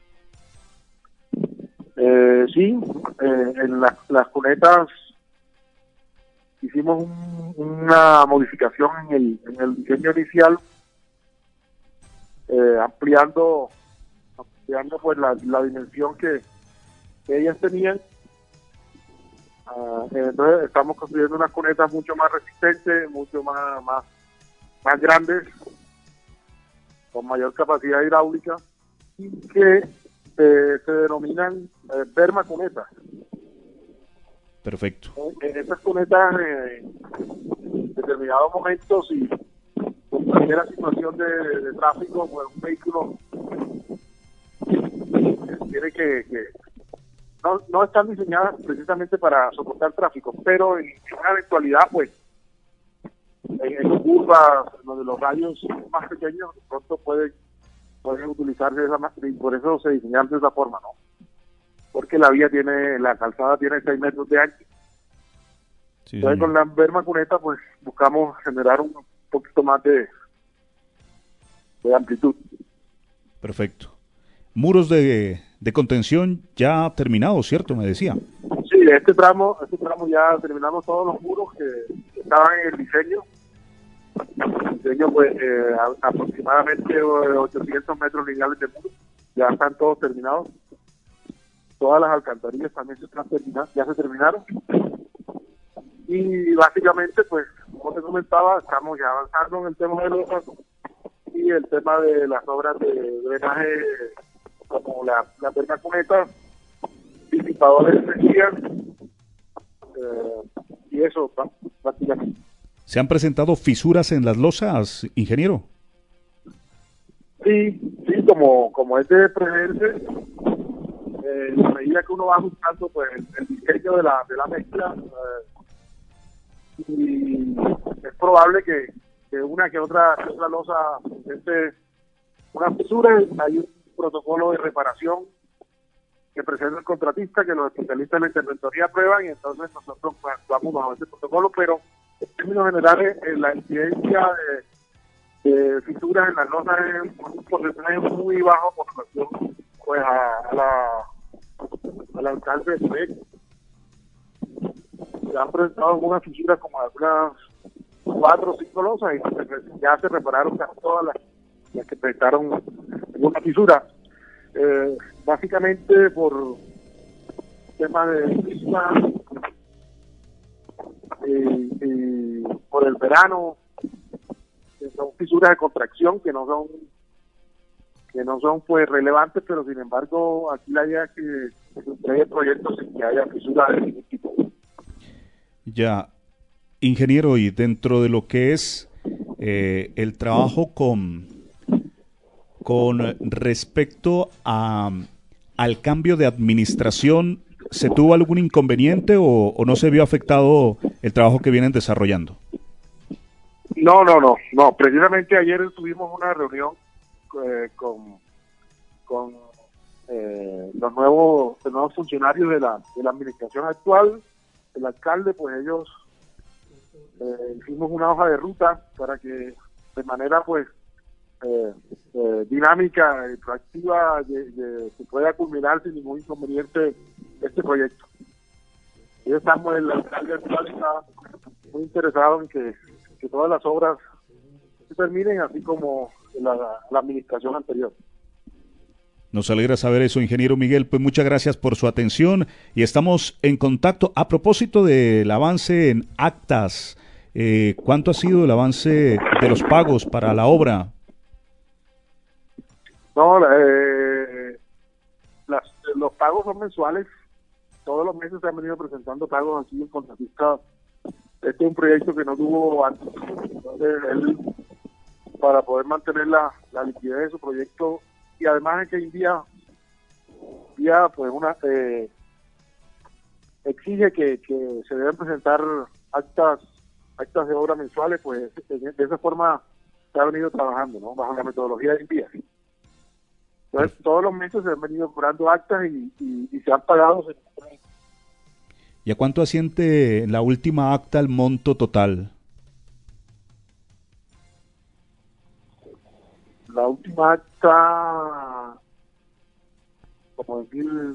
Sí, en las cunetas hicimos una modificación en el diseño inicial, ampliando pues la dimensión que ellas tenían. Entonces estamos construyendo unas cunetas mucho más resistentes, mucho más grandes, con mayor capacidad hidráulica, y que se denominan permacunetas. Perfecto. En estas cunetas, en determinados momentos, y con cualquier situación de tráfico, pues un vehículo tiene que no están diseñadas precisamente para soportar tráfico, pero en una eventualidad, pues, en curvas donde los rayos son más pequeños, de pronto pueden utilizarse y por eso se diseñaron de esa forma, ¿no? Porque la calzada tiene 6 metros de ancho. Sí, entonces, con la permacuneta, pues, buscamos generar un poquito más de amplitud. Perfecto. Muros de contención ya terminados, ¿cierto? Me decía. Sí, este tramo ya terminamos todos los muros que estaban en el diseño. El diseño, pues, aproximadamente 800 metros lineales de muros. Ya están todos terminados. Todas las alcantarillas también ya se terminaron. Y básicamente, pues, como te comentaba, estamos ya avanzando en el tema de losas y el tema de las obras de drenaje, como la permacuneta, disipadores de energía, y eso prácticamente. ¿Se han presentado fisuras en las losas, ingeniero? Sí, como es de preverse, a medida que uno va ajustando pues el diseño de la mezcla, y es probable que una que otra losa presente una fisura. Hay un protocolo de reparación que presenta el contratista, que los especialistas en la interventoría aprueban, y entonces nosotros pues, actuamos bajo ese protocolo, pero en términos generales la incidencia de fisuras en las losas es un porcentaje muy bajo con relación pues al alcance del proyecto. Se han presentado algunas fisuras como algunas 4 o 5 losas y ya se repararon casi todas las que presentaron una fisura. Básicamente por temas de clima y por el verano, son fisuras de contracción que no son pues relevantes, pero sin embargo aquí la idea es que se entregue el proyecto sin que haya fisuras de ningún tipo. Ya, ingeniero, y dentro de lo que es el trabajo con respecto al cambio de administración, ¿se tuvo algún inconveniente o no se vio afectado el trabajo que vienen desarrollando? No. Precisamente ayer tuvimos una reunión con los nuevos funcionarios de la administración actual. El alcalde, pues ellos hicimos una hoja de ruta para que de manera pues dinámica y proactiva se pueda culminar sin ningún inconveniente este proyecto. Y estamos, el alcalde actual está muy interesado en que todas las obras se terminen, así como la administración anterior. Nos alegra saber eso, ingeniero Miguel. Pues muchas gracias por su atención y estamos en contacto. A propósito del avance en actas, ¿cuánto ha sido el avance de los pagos para la obra? No, los pagos son mensuales. Todos los meses se han venido presentando pagos así en contratista. Este es un proyecto que no tuvo antes. Entonces, él, para poder mantener la liquidez de su proyecto, y además es que hoy día pues exige que se deben presentar actas de obra mensuales, pues de esa forma se ha venido trabajando, ¿no? Bajo la metodología de INVIA. Entonces todos los meses se han venido cobrando actas y se han pagado. ¿Y a cuánto asciende la última acta el monto total? La última acta, como en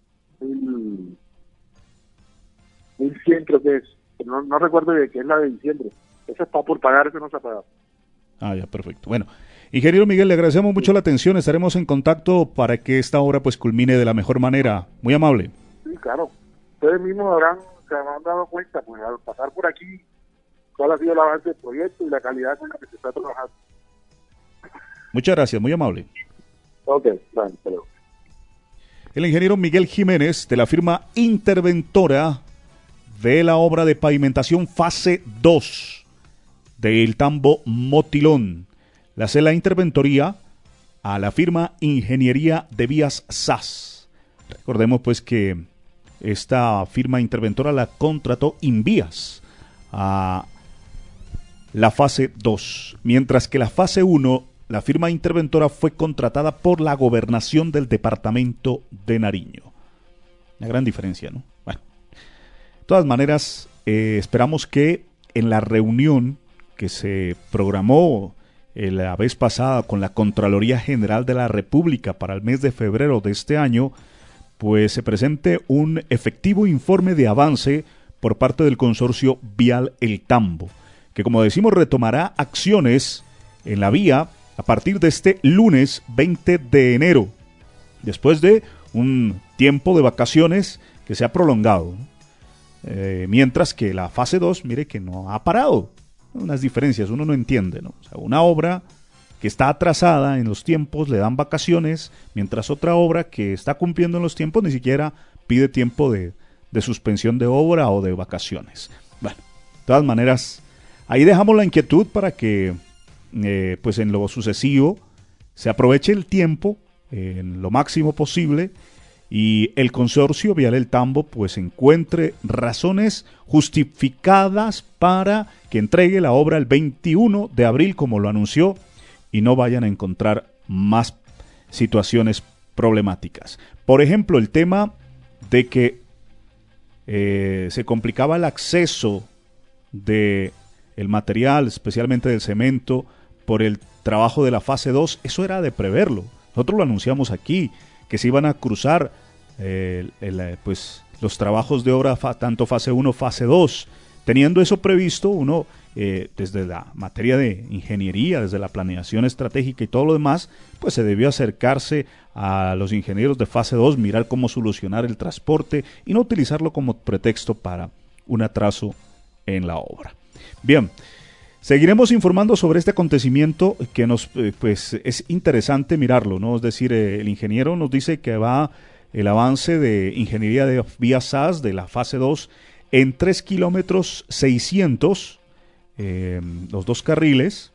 1100 creo que es. No recuerdo de qué es la de diciembre. Esa está por pagar, esa no se ha pagado. Ah, ya, perfecto. Bueno, ingeniero Miguel, le agradecemos mucho la atención. Estaremos en contacto para que esta obra pues culmine de la mejor manera. Muy amable. Sí, claro. Ustedes mismos se habrán dado cuenta, pues al pasar por aquí, cuál ha sido el avance del proyecto y la calidad con la que se está trabajando. Muchas gracias, muy amable. Ok, bueno, pero... El ingeniero Miguel Jiménez, de la firma interventora de la obra de pavimentación fase 2 del Tambo Motilón. Le hace la interventoría a la firma Ingeniería de Vías SAS. Recordemos pues que esta firma interventora la contrató Invías a la fase 2, mientras que la fase 1, la firma interventora fue contratada por la gobernación del departamento de Nariño. Una gran diferencia, ¿no? Bueno, de todas maneras, esperamos que en la reunión que se programó la vez pasada con la Contraloría General de la República para el mes de febrero de este año, pues se presente un efectivo informe de avance por parte del consorcio Vial El Tambo, que como decimos retomará acciones en la vía a partir de este lunes 20 de enero, después de un tiempo de vacaciones que se ha prolongado, ¿no? Mientras que la fase 2, mire que no ha parado. Unas diferencias, uno no entiende, ¿no? O sea, una obra que está atrasada en los tiempos le dan vacaciones, mientras otra obra que está cumpliendo en los tiempos ni siquiera pide tiempo de suspensión de obra o de vacaciones. Bueno, de todas maneras, ahí dejamos la inquietud para que pues en lo sucesivo se aproveche el tiempo en lo máximo posible y el consorcio Vial El Tambo pues encuentre razones justificadas para que entregue la obra el 21 de abril como lo anunció y no vayan a encontrar más situaciones problemáticas. Por ejemplo, el tema de que se complicaba el acceso de el material, especialmente del cemento, por el trabajo de la fase 2, eso era de preverlo. Nosotros lo anunciamos aquí, que se iban a cruzar pues, los trabajos de obra, tanto fase 1, fase 2. Teniendo eso previsto, uno, desde la materia de ingeniería, desde la planeación estratégica y todo lo demás, pues se debió acercarse a los ingenieros de fase 2, mirar cómo solucionar el transporte y no utilizarlo como pretexto para un atraso en la obra. Bien, seguiremos informando sobre este acontecimiento que nos pues es interesante mirarlo, ¿no? Es decir, el ingeniero nos dice que va el avance de ingeniería de vías SAS de la fase 2 en 3 kilómetros 600, los dos carriles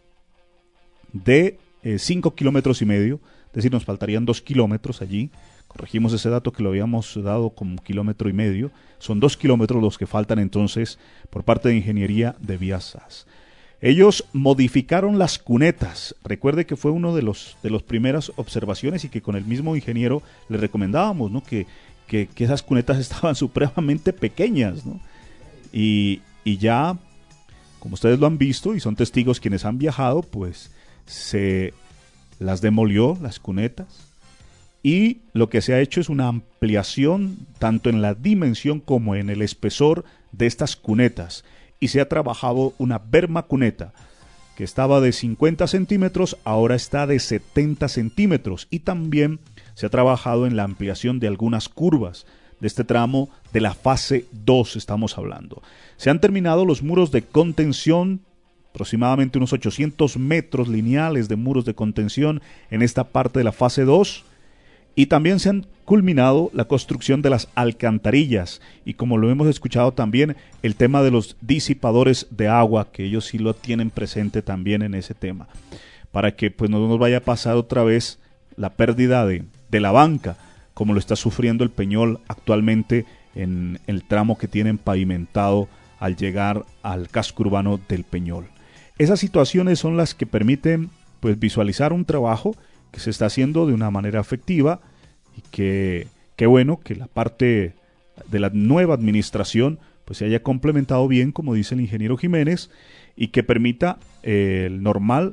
de 5 kilómetros y medio, es decir, nos faltarían 2 kilómetros allí. Corregimos ese dato que lo habíamos dado como 1,5 kilómetros. Son 2 kilómetros los que faltan entonces por parte de ingeniería de vías SAS. Ellos modificaron las cunetas. Recuerde que fue uno de los primeras observaciones y que con el mismo ingeniero le recomendábamos, ¿no? que esas cunetas estaban supremamente pequeñas, ¿no? Y ya, como ustedes lo han visto y son testigos quienes han viajado, pues se las demolió las cunetas. Y lo que se ha hecho es una ampliación tanto en la dimensión como en el espesor de estas cunetas. Y se ha trabajado una berma cuneta que estaba de 50 centímetros, ahora está de 70 centímetros. Y también se ha trabajado en la ampliación de algunas curvas de este tramo de la fase 2 estamos hablando. Se han terminado los muros de contención, aproximadamente unos 800 metros lineales de muros de contención en esta parte de la fase 2. Y también se han culminado la construcción de las alcantarillas y, como lo hemos escuchado también, el tema de los disipadores de agua, que ellos sí lo tienen presente también en ese tema, para que pues no nos vaya a pasar otra vez la pérdida de la banca, como lo está sufriendo el Peñol actualmente en el tramo que tienen pavimentado al llegar al casco urbano del Peñol. Esas situaciones son las que permiten pues visualizar un trabajo que se está haciendo de una manera efectiva y que bueno que la parte de la nueva administración pues se haya complementado bien, como dice el ingeniero Jiménez, y que permita la normal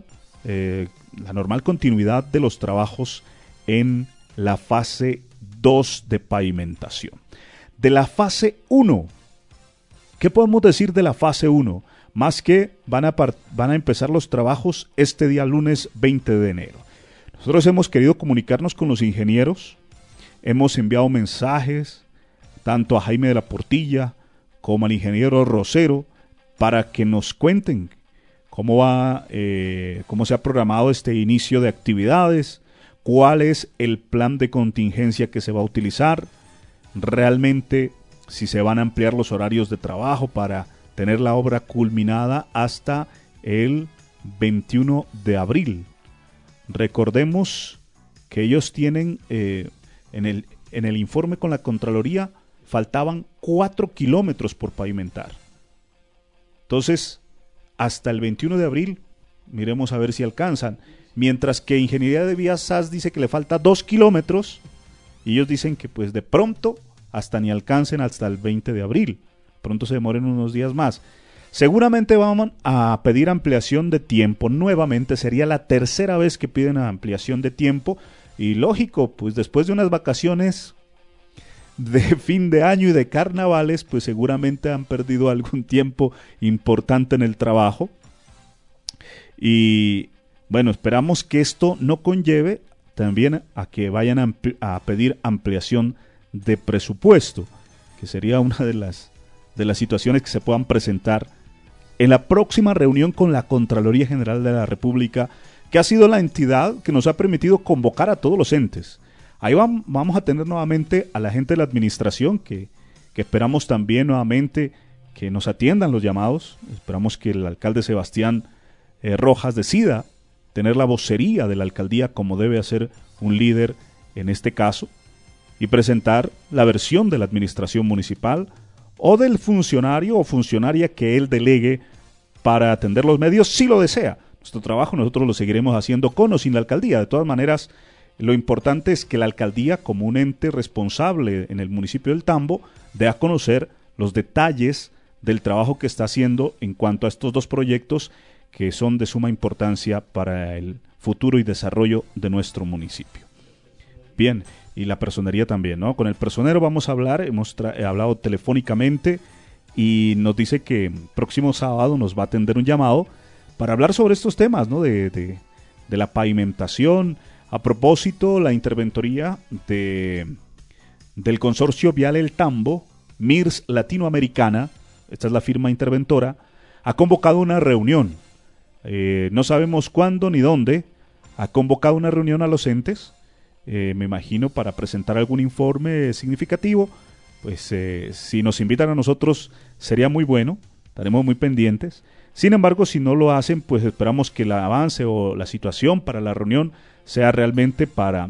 continuidad de los trabajos en la fase 2 de pavimentación. De la fase 1, ¿qué podemos decir de la fase 1? Más que van a empezar los trabajos este día lunes 20 de enero. Nosotros hemos querido comunicarnos con los ingenieros, hemos enviado mensajes tanto a Jaime de la Portilla como al ingeniero Rosero para que nos cuenten cómo se ha programado este inicio de actividades, cuál es el plan de contingencia que se va a utilizar, realmente si se van a ampliar los horarios de trabajo para tener la obra culminada hasta el 21 de abril. Recordemos que ellos tienen en el informe con la Contraloría faltaban 4 kilómetros por pavimentar. Entonces, hasta el 21 de abril, miremos a ver si alcanzan. Mientras que Ingeniería de Vías SAS dice que le falta 2 kilómetros y ellos dicen que pues de pronto hasta ni alcancen hasta el 20 de abril. Pronto se demoren unos días más. Seguramente vamos a pedir ampliación de tiempo. Nuevamente sería la tercera vez que piden ampliación de tiempo. Y lógico, pues después de unas vacaciones de fin de año y de carnavales, pues seguramente han perdido algún tiempo importante en el trabajo. Y bueno, esperamos que esto no conlleve también a que vayan a pedir ampliación de presupuesto, que sería una de las situaciones que se puedan presentar en la próxima reunión con la Contraloría General de la República, que ha sido la entidad que nos ha permitido convocar a todos los entes. Ahí vamos a tener nuevamente a la gente de la administración, que esperamos también nuevamente que nos atiendan los llamados. Esperamos que el alcalde Sebastián Rojas decida tener la vocería de la alcaldía como debe hacer un líder en este caso y presentar la versión de la administración municipal o del funcionario o funcionaria que él delegue para atender los medios si lo desea. Nuestro trabajo nosotros lo seguiremos haciendo con o sin la alcaldía. De todas maneras, lo importante es que la alcaldía, como un ente responsable en el municipio del Tambo, dé a conocer los detalles del trabajo que está haciendo en cuanto a estos dos proyectos que son de suma importancia para el futuro y desarrollo de nuestro municipio. Bien, y la personería también, ¿no? Con el personero vamos a hablar, hemos hablado telefónicamente y nos dice que próximo sábado nos va a atender un llamado para hablar sobre estos temas, ¿no? De la pavimentación. A propósito, la interventoría del Consorcio Vial El Tambo, MIRS Latinoamericana, esta es la firma interventora, ha convocado una reunión. No sabemos cuándo ni dónde. Ha convocado una reunión a los entes, me imagino para presentar algún informe significativo. Pues si nos invitan a nosotros sería muy bueno, estaremos muy pendientes. Sin embargo, si no lo hacen, pues esperamos que el avance o la situación para la reunión sea realmente para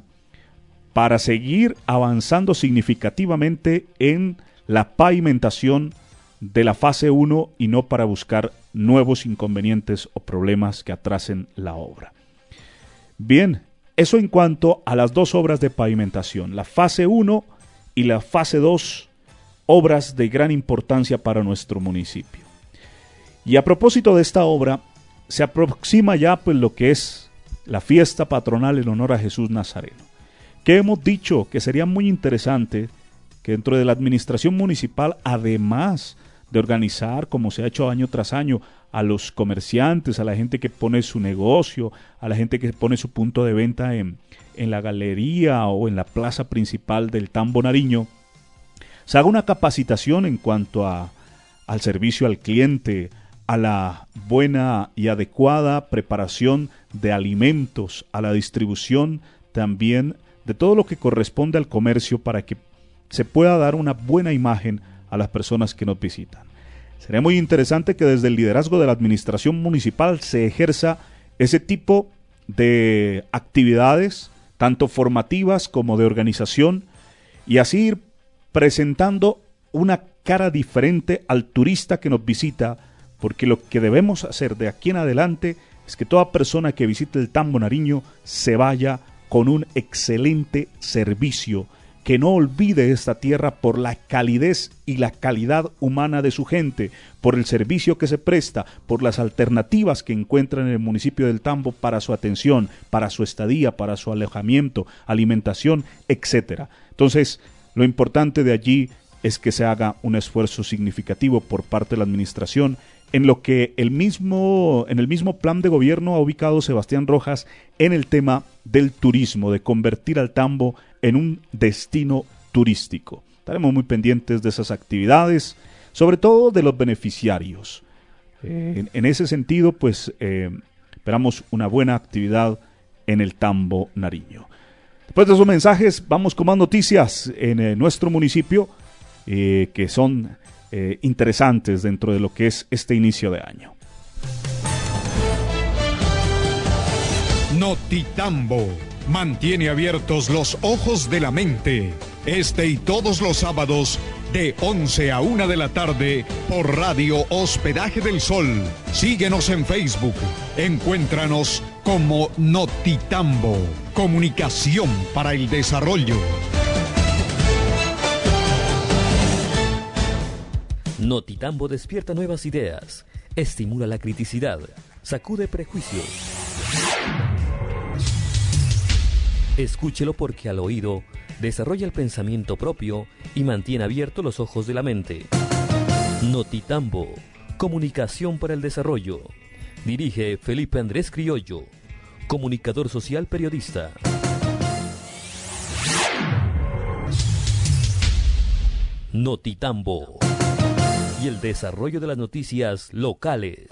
seguir avanzando significativamente en la pavimentación de la fase 1 y no para buscar nuevos inconvenientes o problemas que atrasen la obra. Bien, eso en cuanto a las dos obras de pavimentación, la fase 1 y la fase 2, obras de gran importancia para nuestro municipio. Y a propósito de esta obra, se aproxima ya pues lo que es la fiesta patronal en honor a Jesús Nazareno, que hemos dicho que sería muy interesante que dentro de la administración municipal, además de organizar, como se ha hecho año tras año, a los comerciantes, a la gente que pone su negocio, a la gente que pone su punto de venta en la galería o en la plaza principal del Tambo Nariño, se haga una capacitación en cuanto al servicio al cliente, a la buena y adecuada preparación de alimentos, a la distribución también de todo lo que corresponde al comercio para que se pueda dar una buena imagen a las personas que nos visitan. Sería muy interesante que desde el liderazgo de la administración municipal se ejerza ese tipo de actividades, tanto formativas como de organización, y así ir presentando una cara diferente al turista que nos visita, porque lo que debemos hacer de aquí en adelante es que toda persona que visite el Tambo Nariño se vaya con un excelente servicio, que no olvide esta tierra por la calidez y la calidad humana de su gente, por el servicio que se presta, por las alternativas que encuentran en el municipio del Tambo para su atención, para su estadía, para su alojamiento, alimentación, etcétera. Entonces, lo importante de allí es que se haga un esfuerzo significativo por parte de la administración en lo que en el mismo plan de gobierno ha ubicado Sebastián Rojas en el tema del turismo, de convertir al Tambo en un destino turístico. Estaremos muy pendientes de esas actividades, sobre todo de los beneficiarios. En ese sentido, pues esperamos una buena actividad en el Tambo Nariño. Después de esos mensajes, vamos con más noticias en nuestro municipio que son interesantes dentro de lo que es este inicio de año. Notitambo mantiene abiertos los ojos de la mente. Este y todos los sábados de 11 a 1 de la tarde por Radio Hospedaje del Sol. Síguenos en Facebook. Encuéntranos como Notitambo. Comunicación para el desarrollo. Notitambo despierta nuevas ideas, estimula la criticidad, sacude prejuicios. Escúchelo porque al oído desarrolla el pensamiento propio y mantiene abiertos los ojos de la mente. Notitambo, comunicación para el desarrollo. Dirige Felipe Andrés Criollo, comunicador social periodista. Notitambo y el desarrollo de las noticias locales.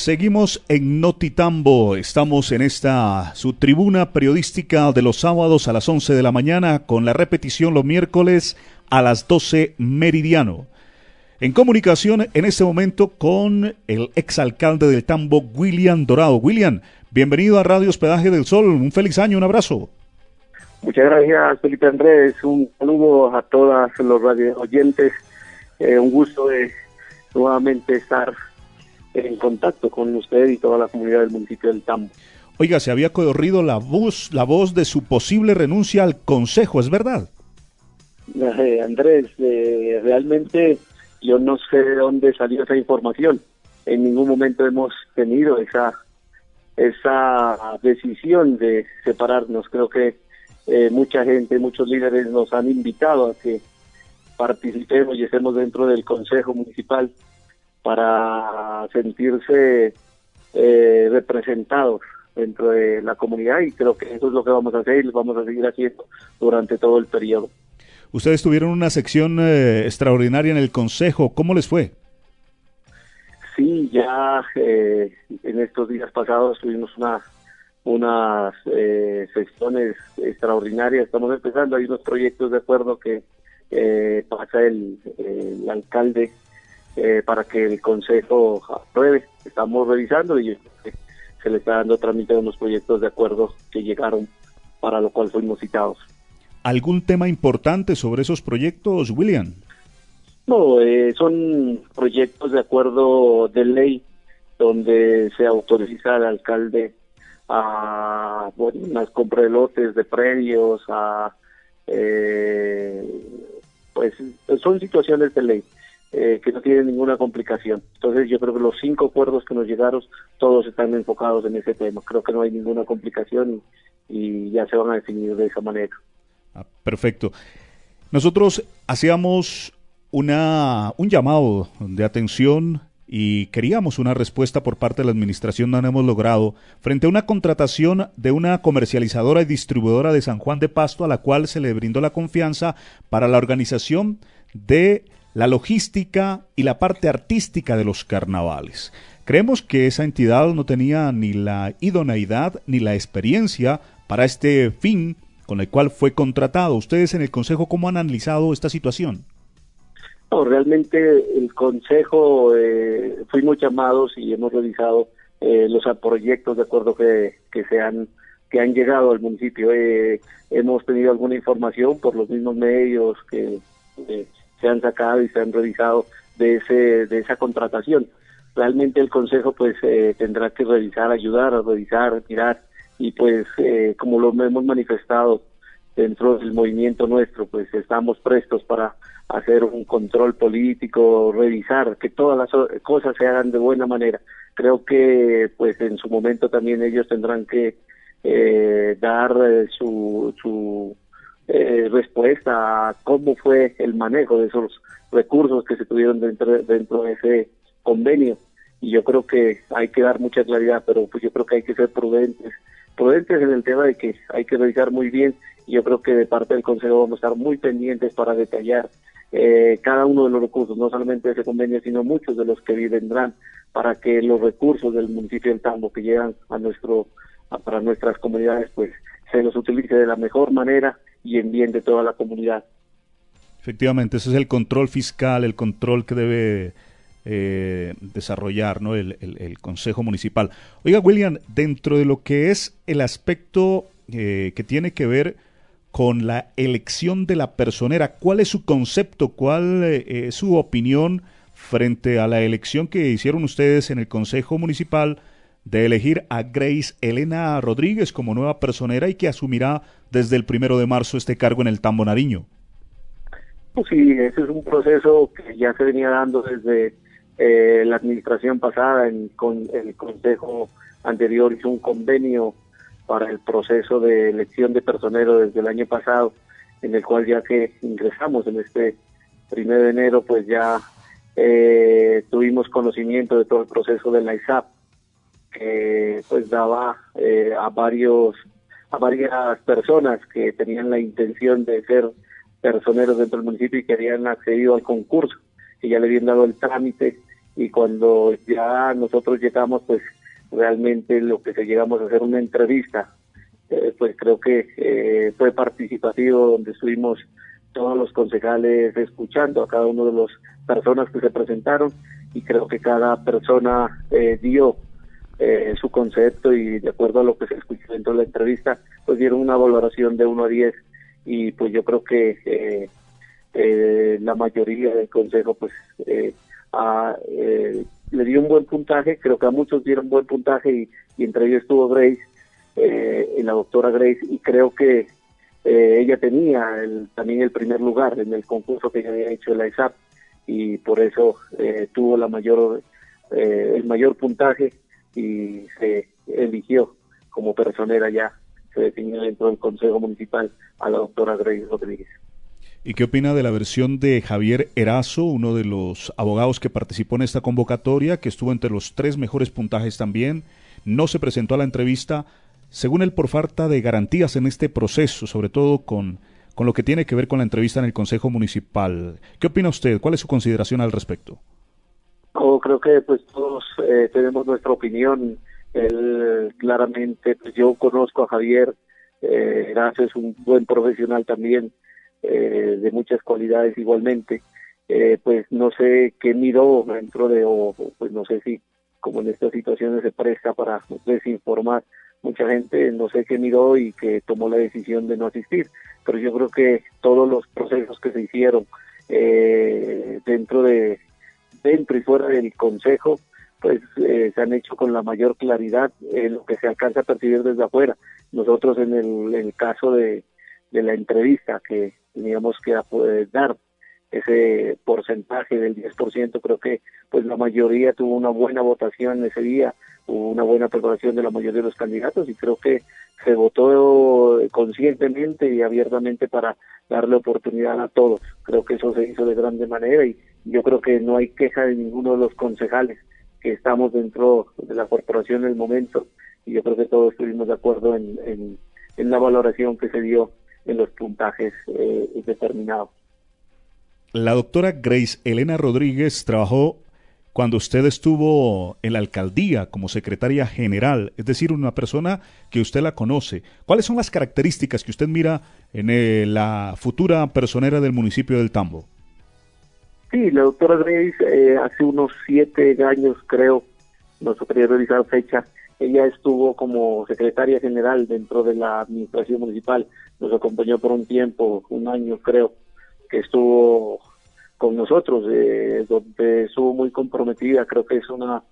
Seguimos en Notitambo, estamos en esta su tribuna periodística de los sábados a las 11 de la mañana con la repetición los miércoles a las 12 meridiano. En comunicación en este momento con el exalcalde del Tambo, William Dorado. William, bienvenido a Radio Hospedaje del Sol, un feliz año, un abrazo. Muchas gracias, Felipe Andrés, un saludo a todas los radio oyentes, un gusto de nuevamente estar en contacto con usted y toda la comunidad del municipio del Tambo. Oiga, se había corrido la voz de su posible renuncia al Consejo, ¿es verdad? Andrés, realmente yo no sé de dónde salió esa información. En ningún momento hemos tenido esa decisión de separarnos. Creo que mucha gente, muchos líderes nos han invitado a que participemos y estemos dentro del Consejo Municipal para sentirse representados dentro de la comunidad, y creo que eso es lo que vamos a hacer y lo vamos a seguir haciendo durante todo el periodo. Ustedes tuvieron una sección extraordinaria en el Consejo, ¿cómo les fue? Sí, ya en estos días pasados tuvimos unas sesiones extraordinarias. Estamos empezando, hay unos proyectos de acuerdo que pasa el alcalde para que el Consejo apruebe. Estamos revisando y se le está dando trámite a unos proyectos de acuerdo que llegaron, para lo cual fuimos citados. ¿Algún tema importante sobre esos proyectos, William? No, son proyectos de acuerdo de ley donde se autoriza al alcalde a unas compras de lotes, de predios, pues son situaciones de ley que no tienen ninguna complicación. Entonces yo creo que los 5 acuerdos que nos llegaron, todos están enfocados en ese tema. Creo que no hay ninguna complicación y ya se van a definir de esa manera. Perfecto. Nosotros hacíamos un llamado de atención y queríamos una respuesta por parte de la administración, no la hemos logrado, frente a una contratación de una comercializadora y distribuidora de San Juan de Pasto, a la cual se le brindó la confianza para la organización de la logística y la parte artística de los carnavales. Creemos que esa entidad no tenía ni la idoneidad ni la experiencia para este fin con el cual fue contratado. ¿Ustedes en el Consejo cómo han analizado esta situación? No, realmente el Consejo fuimos llamados y hemos revisado los proyectos de acuerdo que han llegado al municipio. Hemos tenido alguna información por los mismos medios que se han sacado y se han revisado de esa contratación. Realmente el Consejo pues tendrá que revisar, ayudar a revisar, mirar, y pues como lo hemos manifestado dentro del movimiento nuestro, pues estamos prestos para hacer un control político, revisar que todas las cosas se hagan de buena manera. Creo que pues en su momento también ellos tendrán que dar su respuesta a cómo fue el manejo de esos recursos que se tuvieron dentro de ese convenio, y yo creo que hay que dar mucha claridad, pero pues yo creo que hay que ser prudentes en el tema de que hay que revisar muy bien, y yo creo que de parte del Consejo vamos a estar muy pendientes para detallar cada uno de los recursos, no solamente de ese convenio, sino muchos de los que vendrán, para que los recursos del municipio del Tambo que llegan para nuestras comunidades, pues se los utilice de la mejor manera y en bien de toda la comunidad. Efectivamente, ese es el control fiscal, el control que debe desarrollar, ¿no? el Consejo Municipal. Oiga, William, dentro de lo que es el aspecto que tiene que ver con la elección de la personera, ¿cuál es su concepto, cuál es su opinión frente a la elección que hicieron ustedes en el Consejo Municipal de elegir a Grace Elena Rodríguez como nueva personera y que asumirá desde el 1 de marzo este cargo en el Tambo Nariño? Pues sí, ese es un proceso que ya se venía dando desde la administración pasada. Con el Consejo anterior hizo un convenio para el proceso de elección de personero desde el año pasado, en el cual ya que ingresamos en este 1 de enero, pues ya tuvimos conocimiento de todo el proceso de la ISAP, que pues daba a varias personas que tenían la intención de ser personeros dentro del municipio y que habían accedido al concurso, que ya le habían dado el trámite y cuando ya nosotros llegamos, pues realmente lo que llegamos a hacer una entrevista, pues creo que fue participativo, donde estuvimos todos los concejales escuchando a cada uno de las personas que se presentaron, y creo que cada persona dio su concepto, y de acuerdo a lo que se escuchó dentro de la entrevista, pues dieron una valoración de 1 a 10, y pues yo creo que la mayoría del consejo pues le dio un buen puntaje. Creo que a muchos dieron buen puntaje, y entre ellos estuvo Grace, la doctora Grace, y creo que ella tenía también el primer lugar en el concurso que ella había hecho en la ESAP, y por eso tuvo el mayor puntaje, y se eligió como personera, ya se definió dentro del Consejo Municipal a la doctora Grace Rodríguez. ¿Y qué opina de la versión de Javier Erazo, uno de los abogados que participó en esta convocatoria, que estuvo entre los 3 mejores puntajes también? No se presentó a la entrevista, según él, por falta de garantías en este proceso, sobre todo con lo que tiene que ver con la entrevista en el Consejo Municipal. ¿Qué opina usted? ¿Cuál es su consideración al respecto? Creo que pues todos tenemos nuestra opinión. Él claramente, pues yo conozco a Javier Erazo, es un buen profesional también, de muchas cualidades igualmente. Pues no sé qué miró dentro pues no sé si, como en estas situaciones se presta para desinformar mucha gente, no sé qué miró y que tomó la decisión de no asistir, pero yo creo que todos los procesos que se hicieron dentro y fuera del consejo, pues se han hecho con la mayor claridad, lo que se alcanza a percibir desde afuera. Nosotros en el caso de la entrevista que teníamos que dar ese porcentaje del 10%, creo que pues la mayoría tuvo una buena votación ese día, hubo una buena preparación de la mayoría de los candidatos, y creo que se votó conscientemente y abiertamente para darle oportunidad a todos. Creo que eso se hizo de grande manera, y yo creo que no hay queja de ninguno de los concejales que estamos dentro de la corporación en el momento, y yo creo que todos estuvimos de acuerdo en la valoración que se dio en los puntajes determinados. La doctora Grace Elena Rodríguez trabajó cuando usted estuvo en la alcaldía como secretaria general, es decir, una persona que usted la conoce. ¿Cuáles son las características que usted mira en la futura personera del municipio del Tambo? Sí, la doctora Grace hace unos 7 años, creo, no se quería revisar fecha, ella estuvo como secretaria general dentro de la administración municipal, nos acompañó por un tiempo, 1 año creo, que estuvo con nosotros, donde estuvo muy comprometida. Creo que es una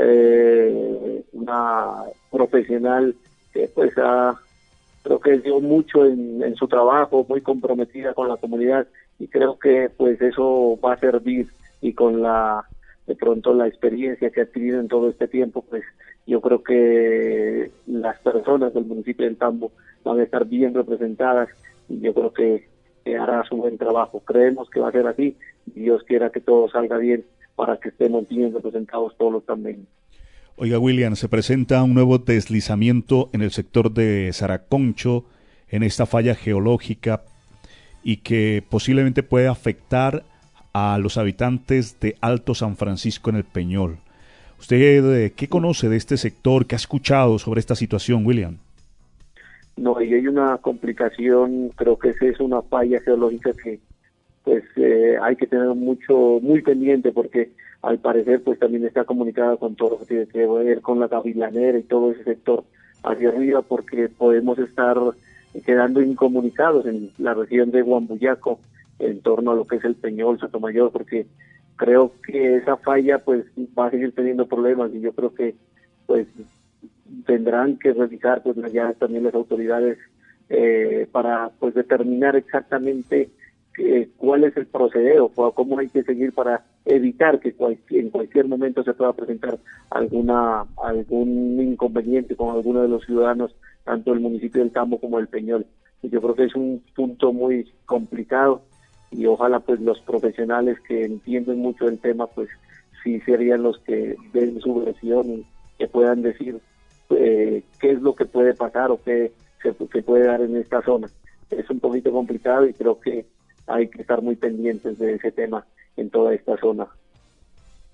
profesional que pues creo que dio mucho en su trabajo, muy comprometida con la comunidad, y creo que pues eso va a servir, y con de pronto la experiencia que ha adquirido en todo este tiempo, pues yo creo que las personas del municipio del Tambo van a estar bien representadas, y yo creo que hará su buen trabajo. Creemos que va a ser así, y Dios quiera que todo salga bien para que estemos bien representados todos los también. Oiga, William, se presenta un nuevo deslizamiento en el sector de Saraconcho, en esta falla geológica, y que posiblemente puede afectar a los habitantes de Alto San Francisco en el Peñol. ¿Usted qué conoce de este sector? ¿Qué ha escuchado sobre esta situación, William? No, y hay una complicación, creo que esa es una falla geológica que pues hay que tener muy pendiente, porque al parecer pues también está comunicada con todo lo que tiene que ver con la Gavilanera y todo ese sector hacia arriba, porque podemos estar quedando incomunicados en la región de Huambuyaco en torno a lo que es el Peñol, Sotomayor, porque creo que esa falla pues va a seguir teniendo problemas, y yo creo que pues tendrán que revisar pues ya también las autoridades para pues determinar exactamente cuál es el procedero, cómo hay que seguir para evitar que en cualquier momento se pueda presentar algún inconveniente con alguno de los ciudadanos, tanto del municipio del Tambo como del Peñol. Y yo creo que es un punto muy complicado, y ojalá pues los profesionales que entienden mucho el tema pues sí serían los que den su versión y que puedan decir qué es lo que puede pasar o qué se puede dar en esta zona. Es un poquito complicado, y creo que hay que estar muy pendientes de ese tema en toda esta zona.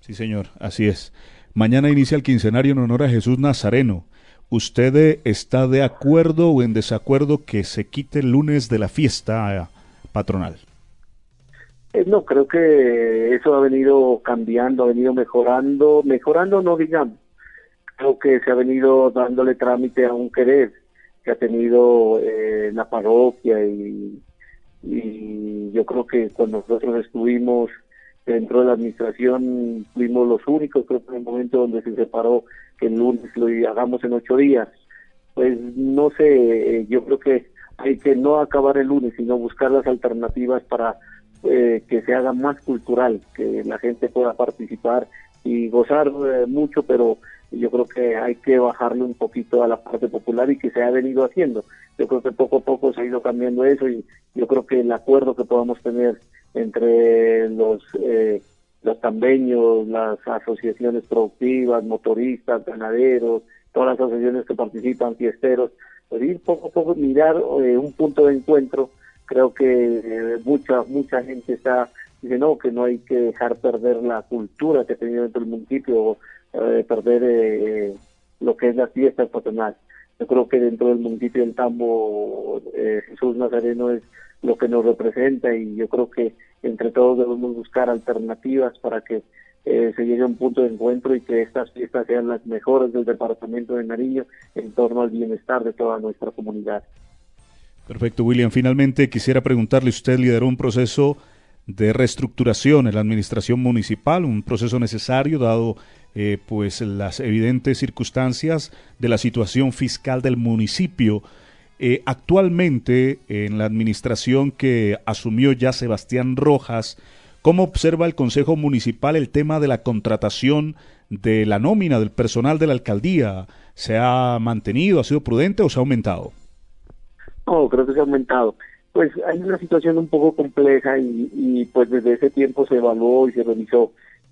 Sí, señor, así es. Mañana inicia el quincenario en honor a Jesús Nazareno. ¿Usted está de acuerdo o en desacuerdo que se quite el lunes de la fiesta patronal? No, creo que eso ha venido cambiando, ha venido mejorando no digamos. Creo que se ha venido dándole trámite a un querer que ha tenido la parroquia y yo creo que cuando nosotros estuvimos dentro de la administración fuimos los únicos, creo que en el momento donde se separó que el lunes lo hagamos en 8 días. Pues no sé, yo creo que hay que no acabar el lunes, sino buscar las alternativas para que se haga más cultural, que la gente pueda participar y gozar mucho, pero yo creo que hay que bajarle un poquito a la parte popular y que se ha venido haciendo. Yo creo que poco a poco se ha ido cambiando eso y yo creo que el acuerdo que podamos tener entre los tambeños, las asociaciones productivas, motoristas, ganaderos, todas las asociaciones que participan, fiesteros, pues ir poco a poco, mirar un punto de encuentro. Creo que mucha gente dice que no hay que dejar perder la cultura que ha tenido dentro del municipio, perder lo que es la fiesta patronal. Yo creo que dentro del municipio del Tambo Jesús Nazareno es lo que nos representa y yo creo que entre todos debemos buscar alternativas para que se llegue a un punto de encuentro y que estas fiestas sean las mejores del departamento de Nariño en torno al bienestar de toda nuestra comunidad. Perfecto, William. Finalmente quisiera preguntarle, usted lideró un proceso de reestructuración en la administración municipal, un proceso necesario dado pues las evidentes circunstancias de la situación fiscal del municipio. Actualmente, en la administración que asumió ya Sebastián Rojas, ¿cómo observa el Consejo Municipal el tema de la contratación de la nómina del personal de la alcaldía? ¿Se ha mantenido, ha sido prudente o se ha aumentado? No, creo que se ha aumentado. Pues hay una situación un poco compleja y pues desde ese tiempo se evaluó y se revisó.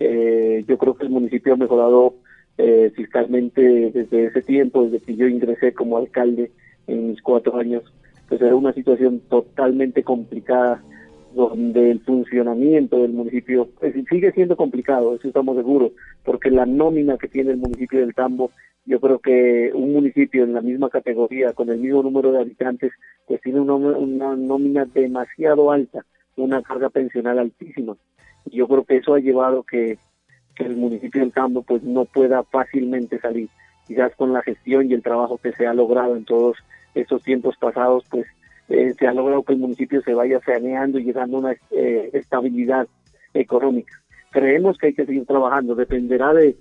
Yo creo que el municipio ha mejorado fiscalmente desde ese tiempo, desde que yo ingresé como alcalde en mis 4 años. Pues era una situación totalmente complicada, donde el funcionamiento del municipio pues, sigue siendo complicado, eso estamos seguros, porque la nómina que tiene el municipio del Tambo, yo creo que un municipio en la misma categoría, con el mismo número de habitantes, pues tiene una nómina demasiado alta, una carga pensional altísima. Y yo creo que eso ha llevado que el municipio del Tambo pues no pueda fácilmente salir. Quizás con la gestión y el trabajo que se ha logrado en todos estos tiempos pasados, pues se ha logrado que el municipio se vaya saneando y llegando a una estabilidad económica. Creemos que hay que seguir trabajando, dependerá del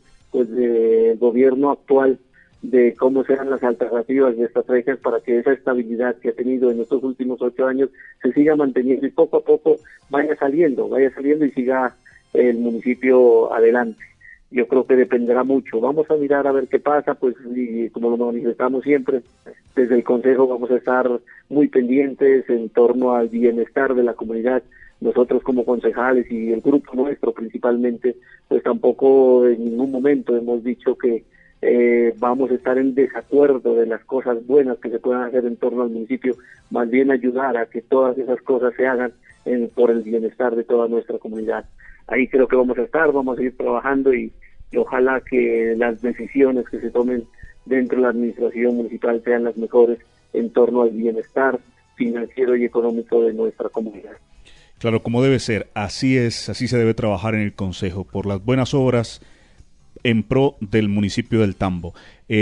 gobierno actual, de cómo sean las alternativas y estrategias para que esa estabilidad que ha tenido en estos últimos 8 años se siga manteniendo y poco a poco vaya saliendo y siga el municipio adelante. Yo creo que dependerá mucho. Vamos a mirar a ver qué pasa, pues, y como lo manifestamos siempre, desde el Consejo vamos a estar muy pendientes en torno al bienestar de la comunidad. Nosotros como concejales y el grupo nuestro principalmente, pues tampoco en ningún momento hemos dicho que vamos a estar en desacuerdo de las cosas buenas que se puedan hacer en torno al municipio, más bien ayudar a que todas esas cosas se hagan por el bienestar de toda nuestra comunidad. Ahí creo que vamos a seguir trabajando y ojalá que las decisiones que se tomen dentro de la administración municipal sean las mejores en torno al bienestar financiero y económico de nuestra comunidad. Claro, como debe ser, así es, así se debe trabajar en el Consejo, por las buenas obras en pro del municipio del Tambo.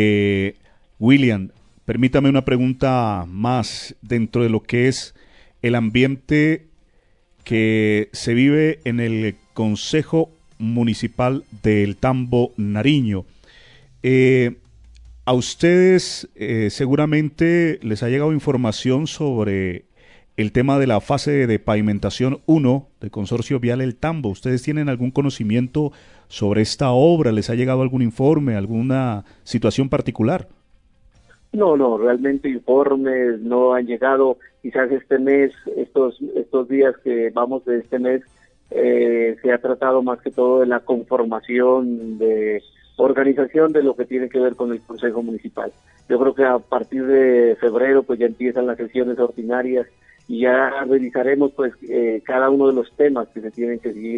William, permítame una pregunta más dentro de lo que es el ambiente que se vive en el Consejo Municipal del Tambo Nariño. A ustedes seguramente les ha llegado información sobre el tema de la fase de pavimentación 1 del Consorcio Vial El Tambo. ¿Ustedes tienen algún conocimiento sobre esta obra? ¿Les ha llegado algún informe, alguna situación particular? No, realmente informes no han llegado. Quizás este mes, estos días que vamos de este mes, se ha tratado más que todo de la conformación, de organización de lo que tiene que ver con el Consejo Municipal. Yo creo que a partir de febrero pues ya empiezan las sesiones ordinarias y ya revisaremos pues cada uno de los temas que se tienen que seguir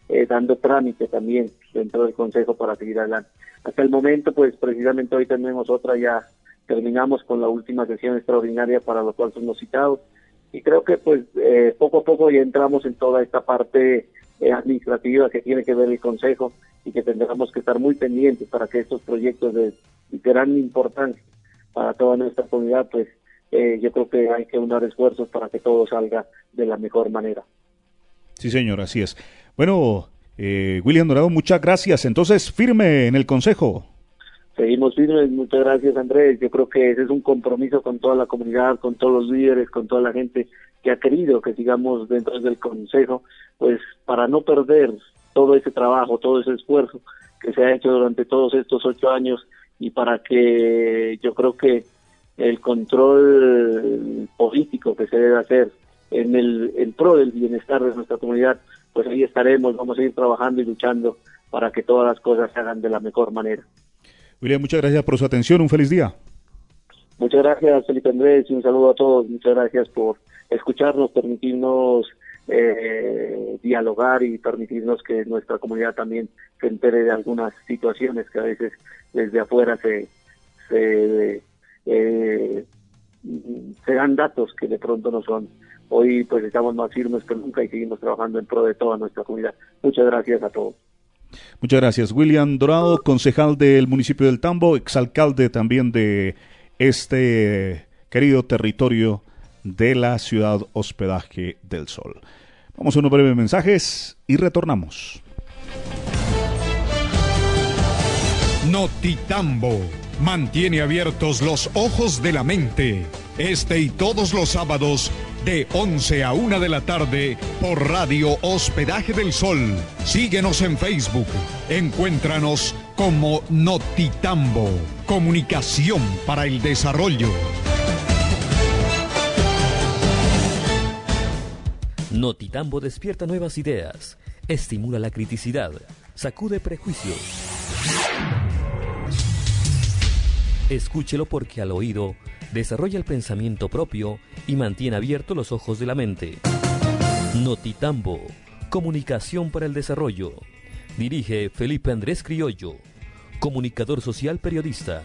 dando trámite también dentro del Consejo para seguir adelante. Hasta el momento, pues precisamente hoy tenemos otra, ya terminamos con la última sesión extraordinaria para lo cual somos citados, y creo que pues poco a poco ya entramos en toda esta parte administrativa que tiene que ver el Consejo, y que tendremos que estar muy pendientes para que estos proyectos de gran importancia para toda nuestra comunidad, pues yo creo que hay que unar esfuerzos para que todo salga de la mejor manera. Sí, señor, así es. Bueno, William Dorado, muchas gracias. Entonces, firme en el Consejo. Seguimos firmes, muchas gracias, Andrés. Yo creo que ese es un compromiso con toda la comunidad, con todos los líderes, con toda la gente que ha querido que sigamos dentro del Consejo, pues para no perder todo ese trabajo, todo ese esfuerzo que se ha hecho durante todos estos 8 años, y para que yo creo que el control político que se debe hacer en pro del bienestar de nuestra comunidad, pues ahí estaremos, vamos a ir trabajando y luchando para que todas las cosas se hagan de la mejor manera. William, muchas gracias por su atención, un feliz día. Muchas gracias, Felipe Andrés, y un saludo a todos. Muchas gracias por escucharnos, permitirnos dialogar y permitirnos que nuestra comunidad también se entere de algunas situaciones que a veces desde afuera se dan datos que de pronto no son. Hoy pues estamos más firmes que nunca y seguimos trabajando en pro de toda nuestra comunidad. Muchas gracias a todos. Muchas gracias. William Dorado, concejal del municipio del Tambo, exalcalde también de este querido territorio de la ciudad Hospedaje del Sol. Vamos a unos breves mensajes y retornamos. Notitambo mantiene abiertos los ojos de la mente. Este y todos los sábados de 11 a 1 de la tarde por Radio Hospedaje del Sol. Síguenos en Facebook. Encuéntranos como Notitambo. Comunicación para el desarrollo. Notitambo despierta nuevas ideas, estimula la criticidad, sacude prejuicios. Escúchelo porque al oído desarrolla el pensamiento propio y mantiene abiertos los ojos de la mente. Notitambo, comunicación para el desarrollo. Dirige Felipe Andrés Criollo, comunicador social periodista.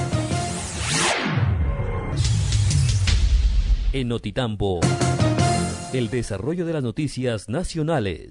En Notitambo, el desarrollo de las noticias nacionales.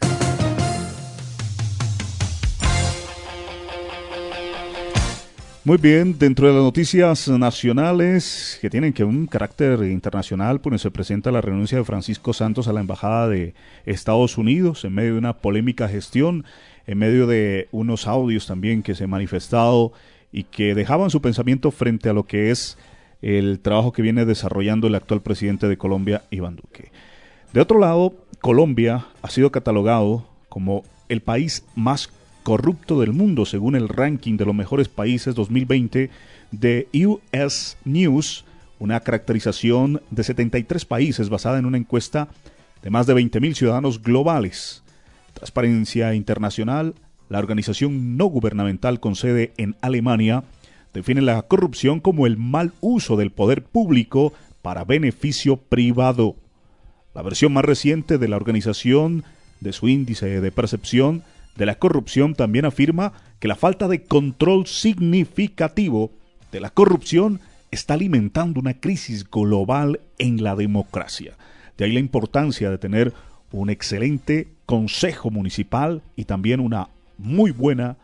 Muy bien, dentro de las noticias nacionales que tienen un carácter internacional, pues se presenta la renuncia de Francisco Santos a la Embajada de Estados Unidos en medio de una polémica gestión, en medio de unos audios también que se han manifestado y que dejaban su pensamiento frente a lo que es el trabajo que viene desarrollando el actual presidente de Colombia, Iván Duque. De otro lado, Colombia ha sido catalogado como el país más corrupto del mundo según el ranking de los mejores países 2020 de US News, una caracterización de 73 países basada en una encuesta de más de 20.000 ciudadanos globales. Transparencia Internacional, la organización no gubernamental con sede en Alemania, define la corrupción como el mal uso del poder público para beneficio privado. La versión más reciente de la organización, de su índice de percepción de la corrupción, también afirma que la falta de control significativo de la corrupción está alimentando una crisis global en la democracia. De ahí la importancia de tener un excelente consejo municipal y también una muy buena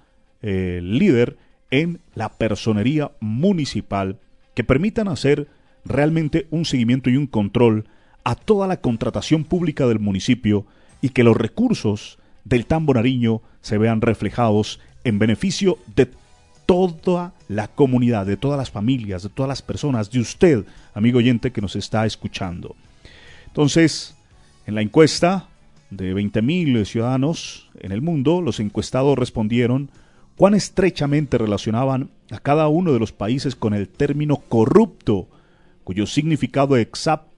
líder en la personería municipal que permitan hacer realmente un seguimiento y un control a toda la contratación pública del municipio y que los recursos del Tambo Nariño se vean reflejados en beneficio de toda la comunidad, de todas las familias, de todas las personas, de usted, amigo oyente que nos está escuchando. Entonces, en la encuesta de 20.000 ciudadanos en el mundo, los encuestados respondieron cuán estrechamente relacionaban a cada uno de los países con el término corrupto, cuyo significado exacto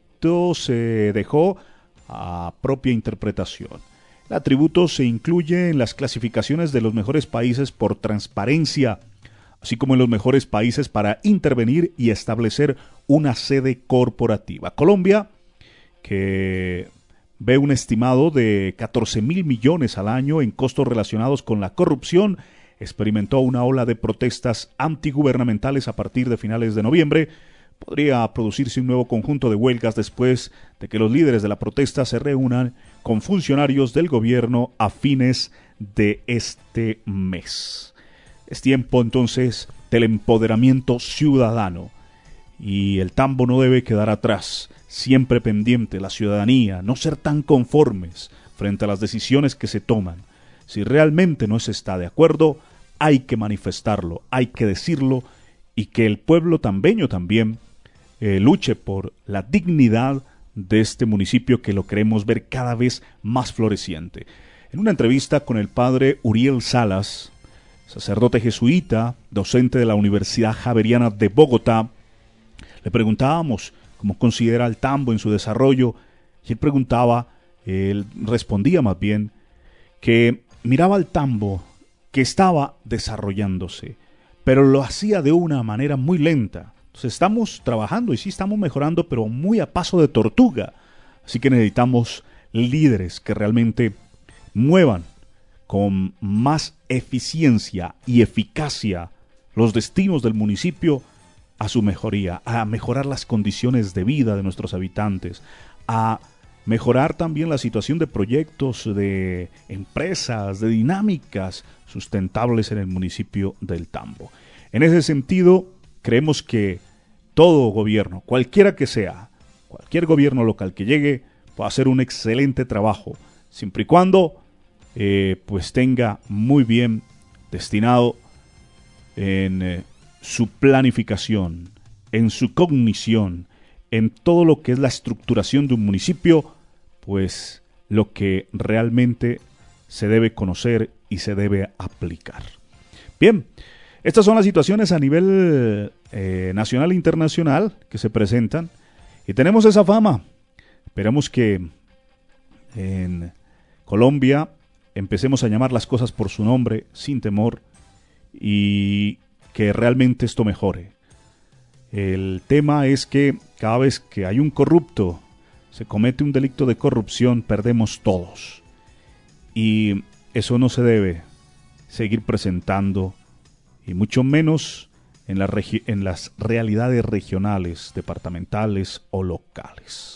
se dejó a propia interpretación. El atributo se incluye en las clasificaciones de los mejores países por transparencia, así como en los mejores países para intervenir y establecer una sede corporativa. Colombia, que ve un estimado de 14.000 millones al año en costos relacionados con la corrupción. Experimentó una ola de protestas antigubernamentales a partir de finales de noviembre. Podría producirse un nuevo conjunto de huelgas después de que los líderes de la protesta se reúnan con funcionarios del gobierno a fines de este mes. Es tiempo entonces del empoderamiento ciudadano y el Tambo no debe quedar atrás, siempre pendiente la ciudadanía, no ser tan conformes frente a las decisiones que se toman. Si realmente no se está de acuerdo, hay que manifestarlo, hay que decirlo y que el pueblo tambeño también luche por la dignidad de este municipio que lo queremos ver cada vez más floreciente. En una entrevista con el padre Uriel Salas, sacerdote jesuita, docente de la Universidad Javeriana de Bogotá, le preguntábamos cómo considera el Tambo en su desarrollo, y él respondía más bien que miraba al Tambo que estaba desarrollándose, pero lo hacía de una manera muy lenta. Entonces estamos trabajando y sí estamos mejorando, pero muy a paso de tortuga. Así que necesitamos líderes que realmente muevan con más eficiencia y eficacia los destinos del municipio a su mejoría, a mejorar las condiciones de vida de nuestros habitantes, a mejorar también la situación de proyectos, de empresas, de dinámicas sustentables en el municipio del Tambo. En ese sentido, creemos que todo gobierno, cualquiera que sea, cualquier gobierno local que llegue, puede hacer un excelente trabajo, siempre y cuando pues tenga muy bien destinado en su planificación, en su cognición, en todo lo que es la estructuración de un municipio, pues lo que realmente se debe conocer y se debe aplicar. Bien, estas son las situaciones a nivel nacional e internacional que se presentan y tenemos esa fama. Esperamos que en Colombia empecemos a llamar las cosas por su nombre sin temor y que realmente esto mejore. El tema es que cada vez que hay un corrupto, se comete un delito de corrupción, perdemos todos. Y eso no se debe seguir presentando, y mucho menos en las realidades regionales, departamentales o locales.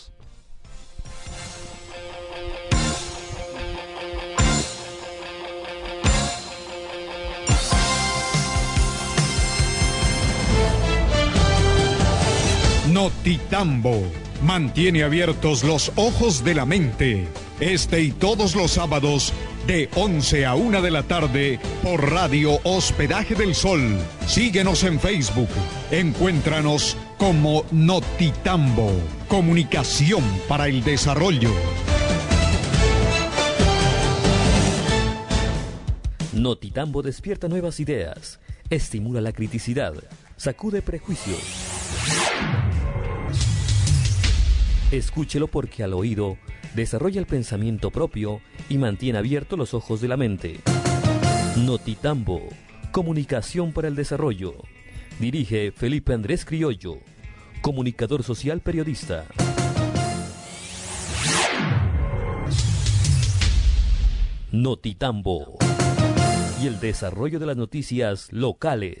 Notitambo mantiene abiertos los ojos de la mente. Este y todos los sábados de 11 a 1 de la tarde por Radio Hospedaje del Sol. Síguenos en Facebook. Encuéntranos como Notitambo. Comunicación para el desarrollo. Notitambo despierta nuevas ideas, estimula la criticidad, sacude prejuicios. Escúchelo porque al oído desarrolla el pensamiento propio y mantiene abiertos los ojos de la mente. Notitambo, comunicación para el desarrollo. Dirige Felipe Andrés Criollo, comunicador social periodista. Notitambo y el desarrollo de las noticias locales.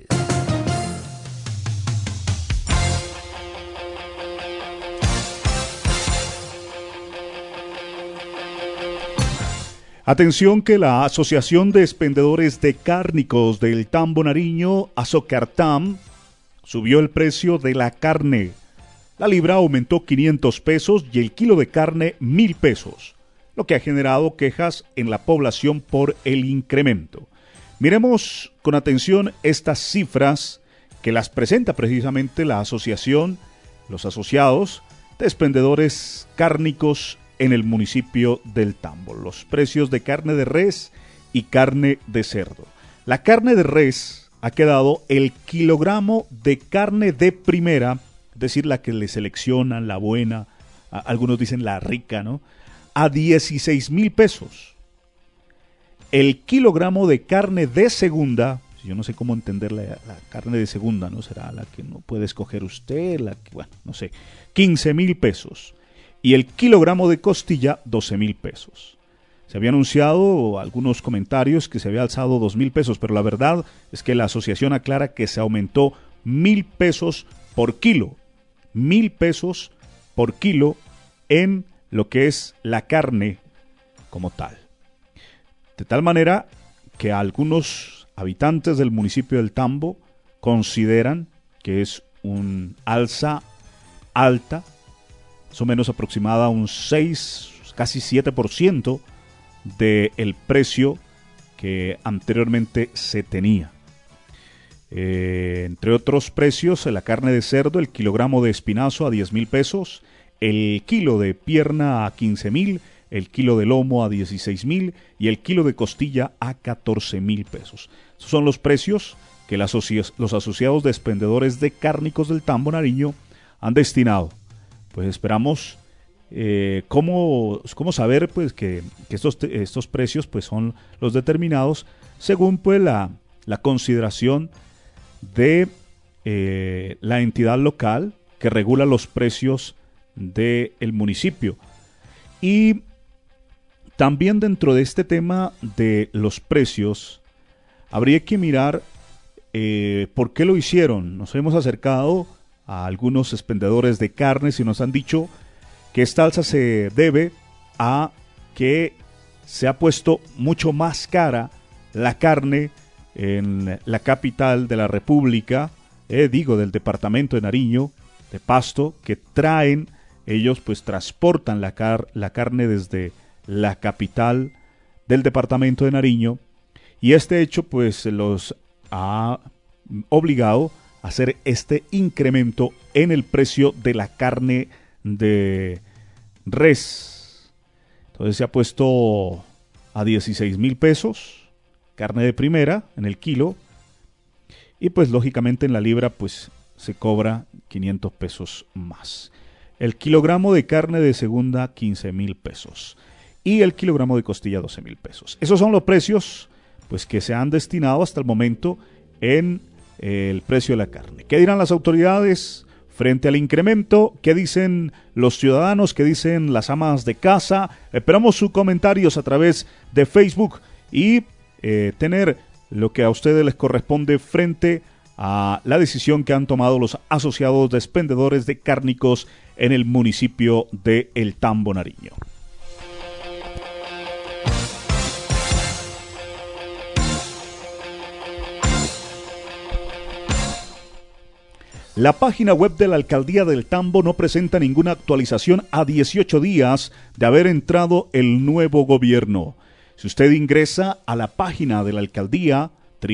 Atención que la Asociación de Expendedores de Cárnicos del Tambo Nariño, Asocartam, subió el precio de la carne. La libra aumentó 500 pesos y el kilo de carne 1.000 pesos, lo que ha generado quejas en la población por el incremento. Miremos con atención estas cifras que las presenta precisamente la asociación, los asociados de expendedores cárnicos en el municipio del Tambo. Los precios de carne de res y carne de cerdo. La carne de res ha quedado el kilogramo de carne de primera, es decir, la que le seleccionan, la buena, algunos dicen la rica, ¿no? A 16.000 pesos. El kilogramo de carne de segunda, yo no sé cómo entender la carne de segunda, ¿no? Será la que no puede escoger usted, la que, bueno, no sé, 15.000 pesos. y el kilogramo de costilla 12.000 pesos. Se había anunciado algunos comentarios que se había alzado 2.000 pesos, pero la verdad es que la asociación aclara que se aumentó 1.000 pesos por kilo. 1.000 pesos por kilo en lo que es la carne como tal. De tal manera que algunos habitantes del municipio del Tambo consideran que es un alza alta, más o menos aproximada a un 6, casi 7% del precio que anteriormente se tenía. Entre otros precios, la carne de cerdo, el kilogramo de espinazo a 10.000 pesos, el kilo de pierna a 15.000, el kilo de lomo a 16.000 y el kilo de costilla a 14.000 pesos. Esos son los precios que los asociados de expendedores de cárnicos del Tambo Nariño han destinado. Pues esperamos cómo saber pues que estos precios pues son los determinados según pues la consideración de la entidad local que regula los precios del municipio. Y también dentro de este tema de los precios habría que mirar por qué lo hicieron. Nos hemos acercado a algunos expendedores de carnes y nos han dicho que esta alza se debe a que se ha puesto mucho más cara la carne en la capital de la República, del departamento de Nariño, de Pasto, que traen, ellos pues transportan la carne desde la capital del departamento de Nariño, y este hecho pues los ha obligado a hacer este incremento en el precio de la carne de res. Entonces se ha puesto a 16.000 pesos, carne de primera en el kilo, y pues lógicamente en la libra pues se cobra 500 pesos más. El kilogramo de carne de segunda 15.000 pesos y el kilogramo de costilla 12.000 pesos. Esos son los precios pues que se han destinado hasta el momento en el precio de la carne. ¿Qué dirán las autoridades frente al incremento? ¿Qué dicen los ciudadanos? ¿Qué dicen las amas de casa? Esperamos sus comentarios a través de Facebook y tener lo que a ustedes les corresponde frente a la decisión que han tomado los asociados de expendedores de cárnicos en el municipio de El Tambo Nariño. La página web de la Alcaldía del Tambo no presenta ninguna actualización a 18 días de haber entrado el nuevo gobierno. Si usted ingresa a la página de la Alcaldía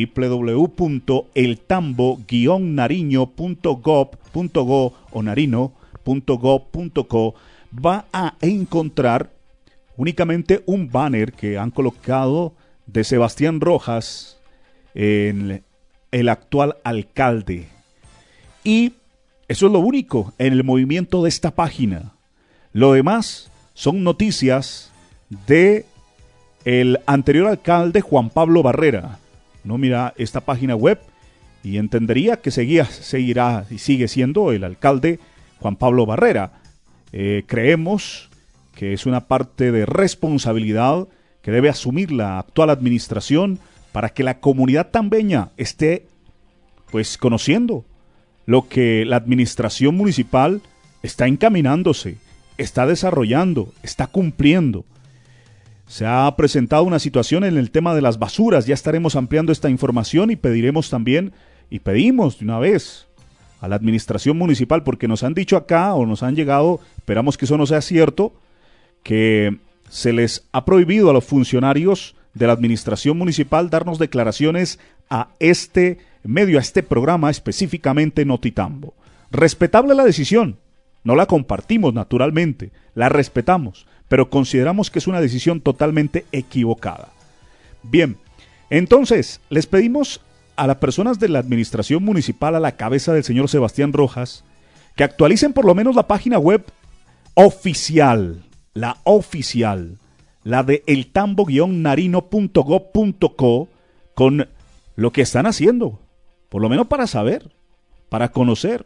www.eltambo-nariño.gov.go o narino.gov.co, va a encontrar únicamente un banner que han colocado de Sebastián Rojas, en el actual alcalde. Y eso es lo único en el movimiento de esta página. Lo demás son noticias de el anterior alcalde Juan Pablo Barrera. No mira esta página web y entendería que seguirá y sigue siendo el alcalde Juan Pablo Barrera. Creemos que es una parte de responsabilidad que debe asumir la actual administración para que la comunidad tambeña esté pues conociendo lo que la administración municipal está encaminándose, está desarrollando, está cumpliendo. Se ha presentado una situación en el tema de las basuras, ya estaremos ampliando esta información y pediremos también, y pedimos de una vez a la administración municipal, porque nos han dicho acá o nos han llegado, esperamos que eso no sea cierto, que se les ha prohibido a los funcionarios de la administración municipal darnos declaraciones a este medio, a este programa, específicamente Notitambo. Respetable la decisión, no la compartimos naturalmente, la respetamos, pero consideramos que es una decisión totalmente equivocada. Bien, entonces les pedimos a las personas de la administración municipal a la cabeza del señor Sebastián Rojas que actualicen por lo menos la página web oficial, la de eltambo-narino.gov.co con lo que están haciendo, por lo menos para saber, para conocer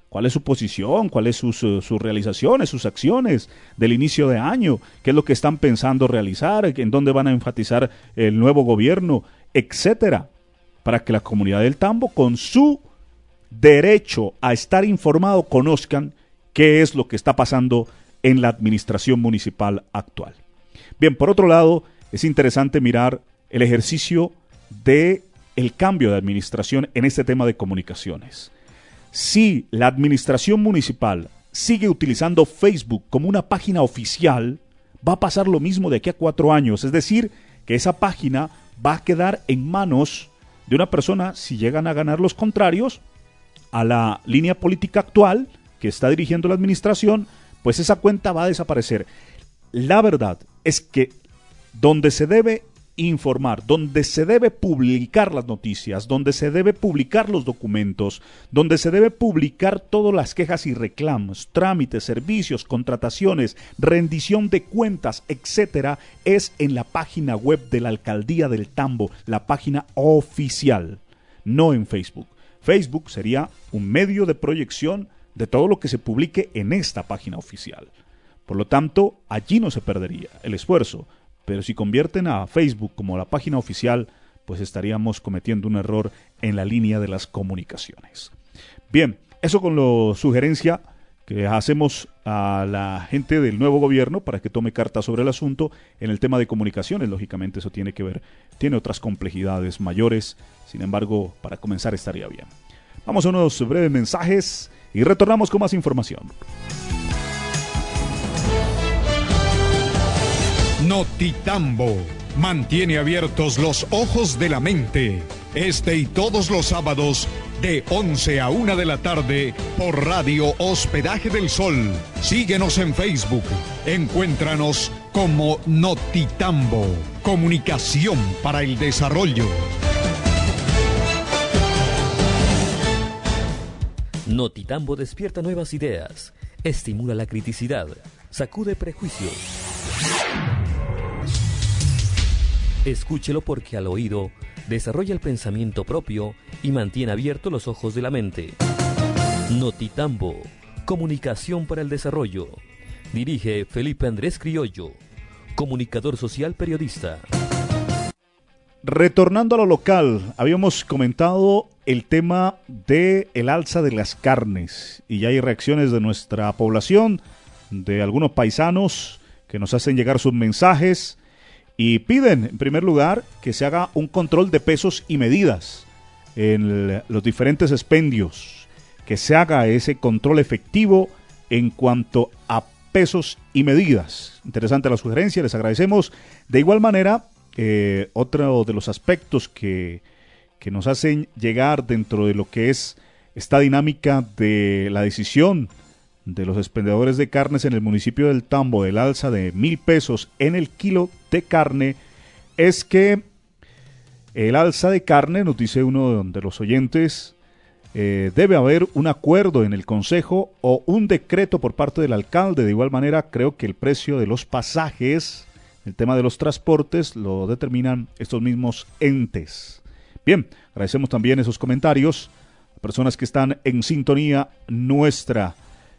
¿Cuál es su posición? ¿Cuáles sus realizaciones, sus acciones del inicio de año? ¿Qué es lo que están pensando realizar? ¿En dónde van a enfatizar el nuevo gobierno? Etcétera. Para que la comunidad del Tambo, con su derecho a estar informado, conozcan qué es lo que está pasando en la administración municipal actual. Bien, por otro lado, es interesante mirar el ejercicio de el cambio de administración en este tema de comunicaciones. Si la administración municipal sigue utilizando Facebook como una página oficial, va a pasar lo mismo de aquí a 4 años. Es decir, que esa página va a quedar en manos de una persona, si llegan a ganar los contrarios a la línea política actual que está dirigiendo la administración, pues esa cuenta va a desaparecer. La verdad es que donde se debe informar, donde se debe publicar las noticias, donde se debe publicar los documentos, donde se debe publicar todas las quejas y reclamos, trámites, servicios, contrataciones, rendición de cuentas, etcétera, es en la página web de la Alcaldía del Tambo, la página oficial, no en Facebook. Facebook sería un medio de proyección de todo lo que se publique en esta página oficial. Por lo tanto, allí no se perdería el esfuerzo. Pero si convierten a Facebook como la página oficial, pues estaríamos cometiendo un error en la línea de las comunicaciones. Bien, eso con la sugerencia que hacemos a la gente del nuevo gobierno para que tome carta sobre el asunto en el tema de comunicaciones. Lógicamente eso tiene que ver, tiene otras complejidades mayores, sin embargo, para comenzar estaría bien. Vamos a unos breves mensajes y retornamos con más información. Notitambo mantiene abiertos los ojos de la mente. Este y todos los sábados de 11 a 1 de la tarde por Radio Hospedaje del Sol. Síguenos en Facebook. Encuéntranos como Notitambo. Comunicación para el desarrollo. Notitambo despierta nuevas ideas, estimula la criticidad, sacude prejuicios. Escúchelo porque al oído desarrolla el pensamiento propio y mantiene abiertos los ojos de la mente. Notitambo, comunicación para el desarrollo. Dirige Felipe Andrés Criollo, comunicador social periodista. Retornando a lo local, habíamos comentado el tema de el alza de las carnes y ya hay reacciones de nuestra población, de algunos paisanos que nos hacen llegar sus mensajes y piden, en primer lugar, que se haga un control de pesos y medidas en los diferentes expendios, que se haga ese control efectivo en cuanto a pesos y medidas. Interesante la sugerencia, les agradecemos. De igual manera, otro de los aspectos que nos hacen llegar dentro de lo que es esta dinámica de la decisión de los expendedores de carnes en el municipio del Tambo del alza de 1,000 pesos en el kilo de carne, es que el alza de carne, nos dice uno de los oyentes, debe haber un acuerdo en el consejo o un decreto por parte del alcalde. De igual manera, creo que el precio de los pasajes, el tema de los transportes, lo determinan estos mismos entes. Bien, agradecemos también esos comentarios a personas que están en sintonía nuestra.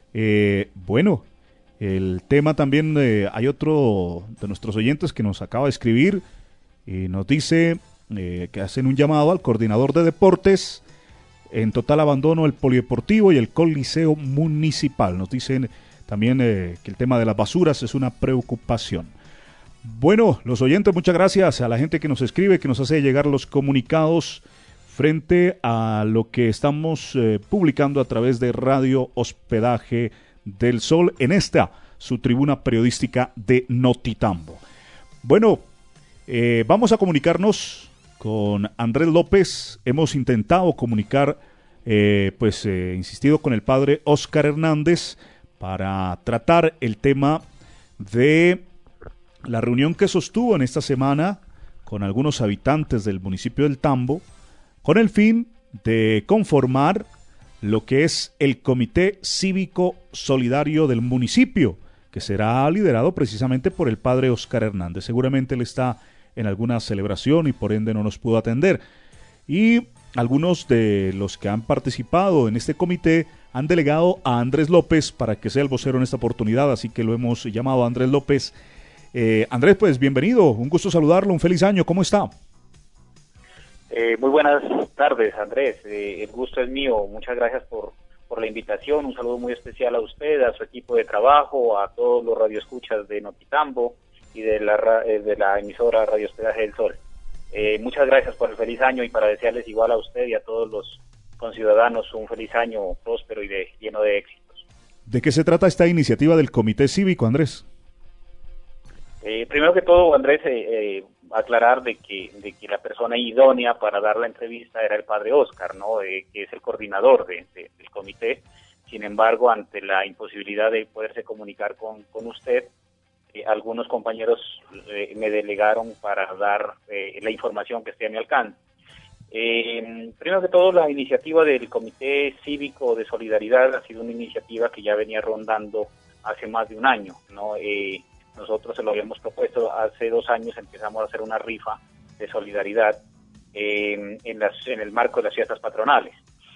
Bueno, el tema también, hay otro de nuestros oyentes que nos acaba de escribir y nos dice que hacen un llamado al coordinador de deportes en total abandono el polideportivo y el coliseo municipal. Nos dicen también que el tema de las basuras es una preocupación. Bueno, los oyentes, muchas gracias a la gente que nos escribe, que nos hace llegar los comunicados frente a lo que estamos publicando a través de Radio Hospedaje del Sol en esta, su tribuna periodística de Notitambo. Bueno, vamos a comunicarnos con Andrés López. Hemos intentado comunicar, insistido con el padre Óscar Hernández para tratar el tema de la reunión que sostuvo en esta semana con algunos habitantes del municipio del Tambo, con el fin de conformar lo que es el Comité Cívico Solidario del municipio, que será liderado precisamente por el padre Óscar Hernández. Seguramente él está en alguna celebración y por ende no nos pudo atender. Y algunos de los que han participado en este comité han delegado a Andrés López para que sea el vocero en esta oportunidad, así que lo hemos llamado a Andrés López. Andrés, pues bienvenido, un gusto saludarlo, un feliz año, ¿cómo está? Muy buenas tardes, Andrés, el gusto es mío, muchas gracias por la invitación, un saludo muy especial a usted, a su equipo de trabajo, a todos los radioescuchas de Notitambo y de la emisora Radio Hospedaje del Sol. Muchas gracias por el feliz año y para desearles igual a usted y a todos los conciudadanos un feliz año próspero y lleno de éxitos. ¿De qué se trata esta iniciativa del Comité Cívico, Andrés? Primero que todo, Andrés, aclarar de que la persona idónea para dar la entrevista era el padre Oscar, ¿no? Que es el coordinador del comité. Sin embargo, ante la imposibilidad de poderse comunicar con usted, algunos compañeros me delegaron para dar la información que esté a mi alcance. Primero que todo, la iniciativa del Comité Cívico de Solidaridad ha sido una iniciativa que ya venía rondando hace más de un año, ¿no? Nosotros se lo habíamos propuesto hace 2 años, empezamos a hacer una rifa de solidaridad en el marco de las fiestas patronales.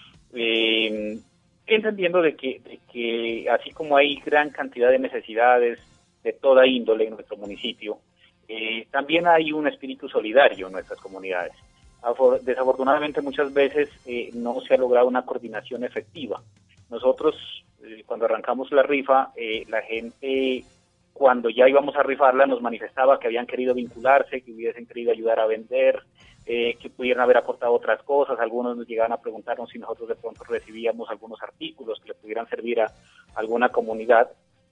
Entendiendo de que así como hay gran cantidad de necesidades de toda índole en nuestro municipio, también hay un espíritu solidario en nuestras comunidades. Desafortunadamente muchas veces no se ha logrado una coordinación efectiva. Nosotros, cuando arrancamos la rifa, la gente, cuando ya íbamos a rifarla, nos manifestaba que habían querido vincularse, que hubiesen querido ayudar a vender, que pudieran haber aportado otras cosas. Algunos nos llegaban a preguntarnos si nosotros de pronto recibíamos algunos artículos que le pudieran servir a alguna comunidad.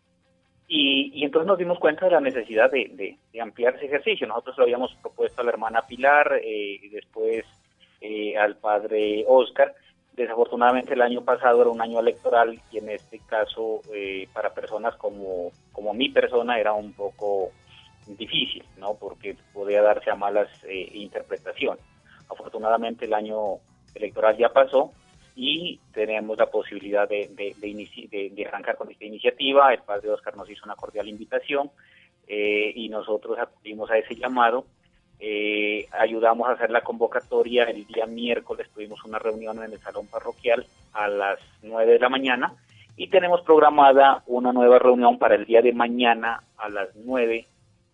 Y entonces nos dimos cuenta de la necesidad de ampliar ese ejercicio. Nosotros lo habíamos propuesto a la hermana Pilar y después al padre Oscar. Desafortunadamente el año pasado era un año electoral y en este caso para personas como mi persona era un poco difícil, ¿no? Porque podía darse a malas interpretaciones. Afortunadamente el año electoral ya pasó y tenemos la posibilidad de arrancar con esta iniciativa. El padre Oscar nos hizo una cordial invitación y nosotros acudimos a ese llamado. Ayudamos a hacer la convocatoria el día miércoles, tuvimos una reunión en el salón parroquial a las 9 de la mañana y tenemos programada una nueva reunión para el día de mañana a las 9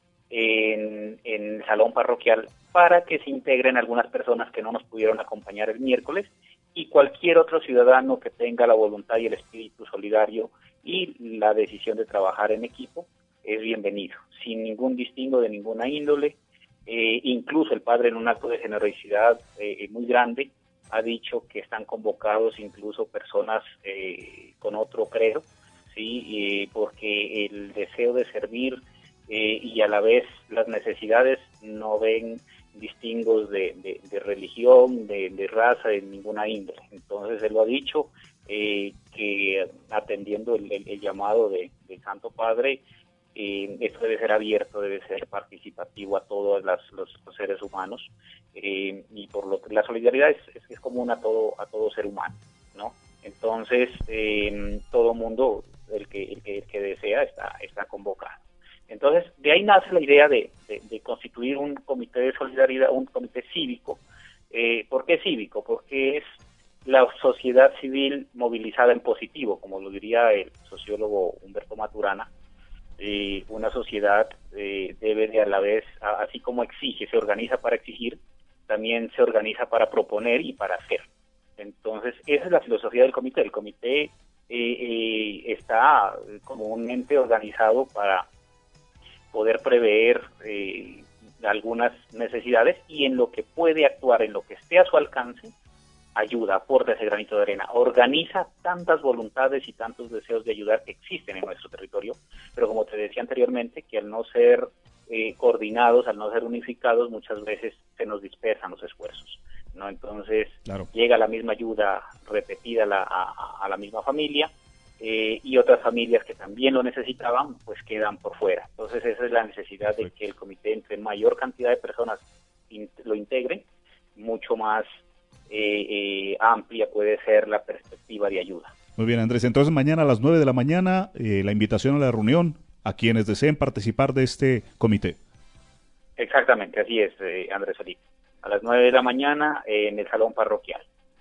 en el salón parroquial para que se integren algunas personas que no nos pudieron acompañar el miércoles y cualquier otro ciudadano que tenga la voluntad y el espíritu solidario y la decisión de trabajar en equipo es bienvenido, sin ningún distingo de ninguna índole. Incluso el padre, en un acto de generosidad muy grande, ha dicho que están convocados incluso personas con otro credo, ¿sí? Porque el deseo de servir y a la vez las necesidades no ven distingos de religión, de raza, de ninguna índole. Entonces él lo ha dicho, que atendiendo el llamado del Santo Padre, esto debe ser abierto, debe ser participativo a todos los seres humanos, y por lo que la solidaridad es común a todo ser humano, ¿no? Entonces todo mundo, el que desea está convocado. Entonces de ahí nace la idea de constituir un comité de solidaridad, un comité cívico. ¿Por qué cívico? Porque es la sociedad civil movilizada en positivo, como lo diría el sociólogo Humberto Maturana. Una sociedad debe de a la vez, así como exige, se organiza para exigir, también se organiza para proponer y para hacer. Entonces, esa es la filosofía del comité. El comité está como un ente organizado para poder prever algunas necesidades y en lo que puede actuar, en lo que esté a su alcance, ayuda, aporta ese granito de arena, organiza tantas voluntades y tantos deseos de ayudar que existen en nuestro territorio, pero como te decía anteriormente, que al no ser coordinados, al no ser unificados, muchas veces se nos dispersan los esfuerzos, ¿no? Entonces, claro, llega la misma ayuda repetida a la misma familia, y otras familias que también lo necesitaban, pues quedan por fuera. Entonces esa es la necesidad de que el comité, entre mayor cantidad de personas lo integren, mucho más amplia puede ser la perspectiva de ayuda. Muy bien, Andrés, entonces mañana a las 9 de la mañana la invitación a la reunión a quienes deseen participar de este comité. Exactamente, así es, Andrés Felipe. A las 9 de la mañana en el salón parroquial,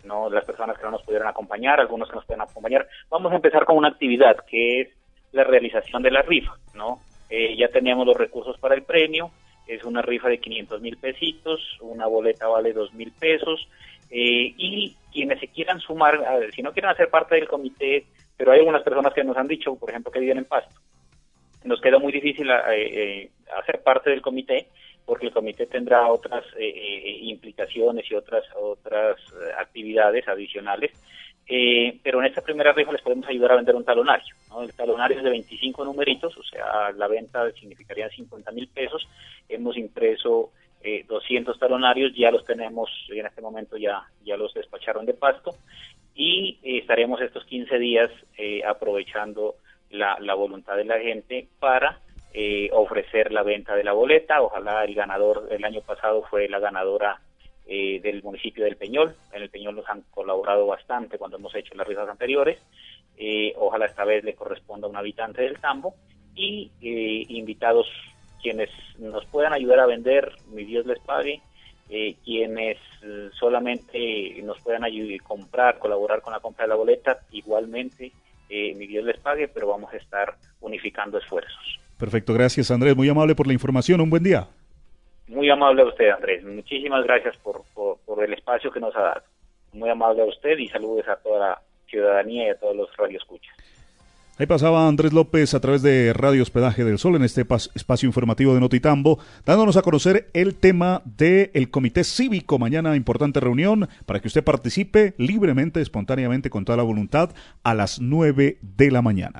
¿no? Las personas que no nos pudieron acompañar, algunos que nos pueden acompañar. Vamos a empezar con una actividad que es la realización de la rifa, ¿no? Ya teníamos los recursos para el premio, es una rifa de 500,000 pesitos, una boleta vale 2,000 pesos, y quienes se quieran sumar, si no quieren hacer parte del comité, pero hay algunas personas que nos han dicho, por ejemplo, que viven en Pasto, nos queda muy difícil hacer parte del comité, porque el comité tendrá otras implicaciones y otras actividades adicionales, pero en esta primera rifa les podemos ayudar a vender un talonario, ¿no? El talonario es de 25 numeritos, o sea, la venta significaría 50,000 pesos. Hemos impreso 200 talonarios, ya los tenemos, en este momento ya los despacharon de Pasto, y estaremos estos 15 días aprovechando la voluntad de la gente para ofrecer la venta de la boleta. Ojalá el ganador, el año pasado fue la ganadora del municipio del Peñol. En el Peñol nos han colaborado bastante cuando hemos hecho las rifas anteriores. Ojalá esta vez le corresponda a un habitante del Tambo, y invitados quienes nos puedan ayudar a vender, mi Dios les pague. Quienes solamente nos puedan ayudar, colaborar con la compra de la boleta, igualmente, mi Dios les pague, pero vamos a estar unificando esfuerzos. Perfecto, gracias Andrés, muy amable por la información, un buen día. Muy amable a usted, Andrés, muchísimas gracias por el espacio que nos ha dado. Muy amable a usted y saludos a toda la ciudadanía y a todos los radioescuchas. Ahí pasaba Andrés López a través de Radio Hospedaje del Sol en este espacio informativo de Notitambo, dándonos a conocer el tema del Comité Cívico. Mañana importante reunión para que usted participe libremente, espontáneamente, con toda la voluntad, a las 9 de la mañana.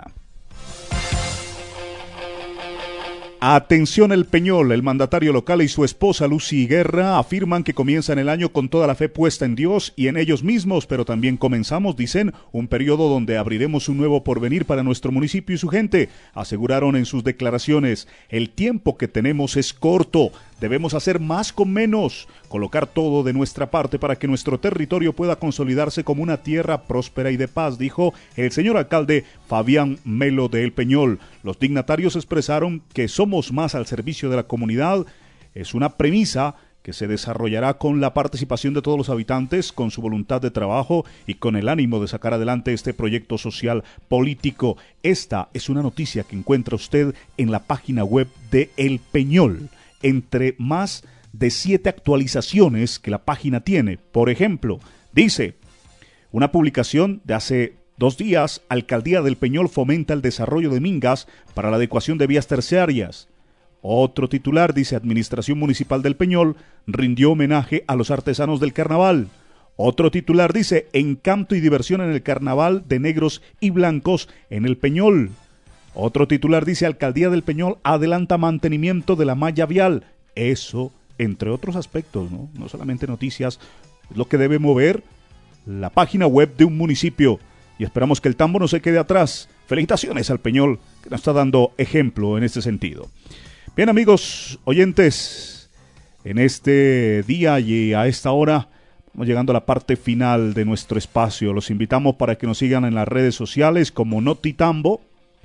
Atención El Peñol, el mandatario local y su esposa Lucy Guerra afirman que comienzan el año con toda la fe puesta en Dios y en ellos mismos, pero también comenzamos, dicen, un periodo donde abriremos un nuevo porvenir para nuestro municipio y su gente. Aseguraron en sus declaraciones, el tiempo que tenemos es corto, debemos hacer más con menos, colocar todo de nuestra parte para que nuestro territorio pueda consolidarse como una tierra próspera y de paz, dijo el señor alcalde Fabián Melo de El Peñol. Los dignatarios expresaron que somos más al servicio de la comunidad. Es una premisa que se desarrollará con la participación de todos los habitantes, con su voluntad de trabajo y con el ánimo de sacar adelante este proyecto social político. Esta es una noticia que encuentra usted en la página web de El Peñol, entre más de 7 actualizaciones que la página tiene. Por ejemplo, dice, una publicación de hace 2 días, Alcaldía del Peñol fomenta el desarrollo de mingas para la adecuación de vías terciarias. Otro titular dice, Administración Municipal del Peñol rindió homenaje a los artesanos del carnaval. Otro titular dice, encanto y diversión en el carnaval de negros y blancos en el Peñol. Otro titular dice, Alcaldía del Peñol adelanta mantenimiento de la malla vial. Eso, entre otros aspectos, no solamente noticias, es lo que debe mover la página web de un municipio. Y esperamos que el Tambo no se quede atrás. Felicitaciones al Peñol, que nos está dando ejemplo en este sentido. Bien, amigos oyentes, en este día y a esta hora vamos llegando a la parte final de nuestro espacio. Los invitamos para que nos sigan en las redes sociales como Notitambo,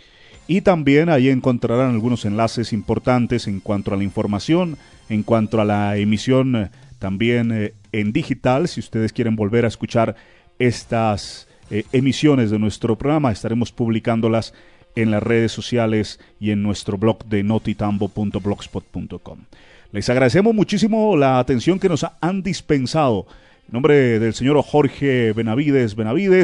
y también ahí encontrarán algunos enlaces importantes en cuanto a la información, en cuanto a la emisión también en digital. Si ustedes quieren volver a escuchar estas emisiones de nuestro programa, estaremos publicándolas en las redes sociales y en nuestro blog de notitambo.blogspot.com. Les agradecemos muchísimo la atención que nos han dispensado. En nombre del señor Jorge Benavides,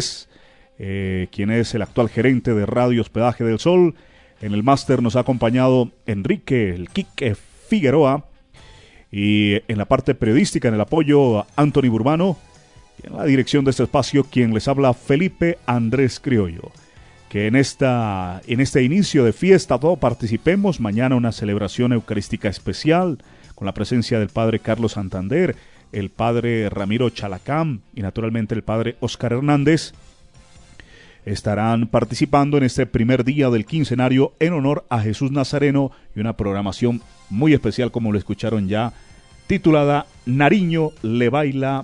quien es el actual gerente de Radio Hospedaje del Sol. En el máster nos ha acompañado Enrique el Quique Figueroa, y en la parte periodística, en el apoyo, Anthony Burbano, y en la dirección de este espacio, quien les habla, Felipe Andrés Criollo. Que en este inicio de fiesta todos participemos. Mañana una celebración eucarística especial con la presencia del padre Carlos Santander, el padre Ramiro Chalacán y naturalmente el padre Oscar Hernández. Estarán participando en este primer día del quincenario en honor a Jesús Nazareno, y una programación muy especial, como lo escucharon ya, titulada Nariño le baila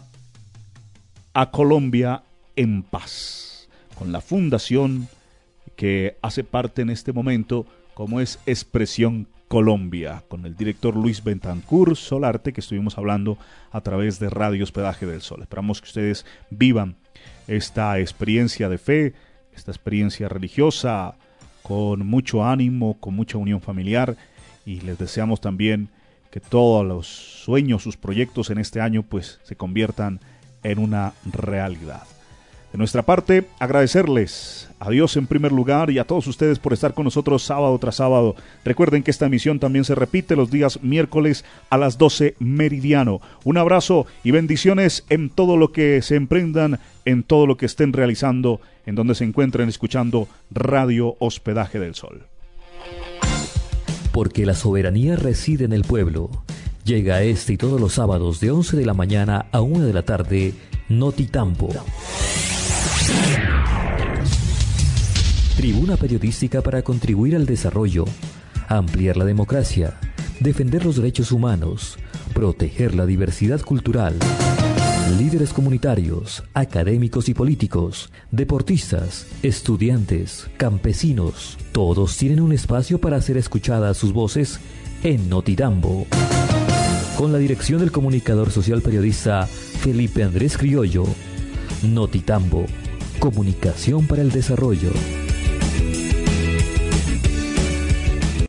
a Colombia en paz, con la fundación que hace parte en este momento como es Expresión Colombia, con el director Luis Bentancur Solarte, que estuvimos hablando a través de Radio Hospedaje del Sol. Esperamos que ustedes vivan esta experiencia de fe, esta experiencia religiosa, con mucho ánimo, con mucha unión familiar, y les deseamos también que todos los sueños, sus proyectos en este año pues se conviertan en una realidad. De nuestra parte, agradecerles a Dios en primer lugar y a todos ustedes por estar con nosotros sábado tras sábado. Recuerden que esta emisión también se repite los días miércoles a las 12 meridiano. Un abrazo y bendiciones en todo lo que se emprendan, en todo lo que estén realizando, en donde se encuentren escuchando Radio Hospedaje del Sol. Porque la soberanía reside en el pueblo. Llega este y todos los sábados de 11 de la mañana a 1 de la tarde, Notitambo. Tribuna periodística para contribuir al desarrollo, ampliar la democracia, defender los derechos humanos, proteger la diversidad cultural. Líderes comunitarios, académicos y políticos, deportistas, estudiantes, campesinos, todos tienen un espacio para hacer escuchadas sus voces en Notitambo. Con la dirección del comunicador social periodista Felipe Andrés Criollo. Notitambo, comunicación para el desarrollo.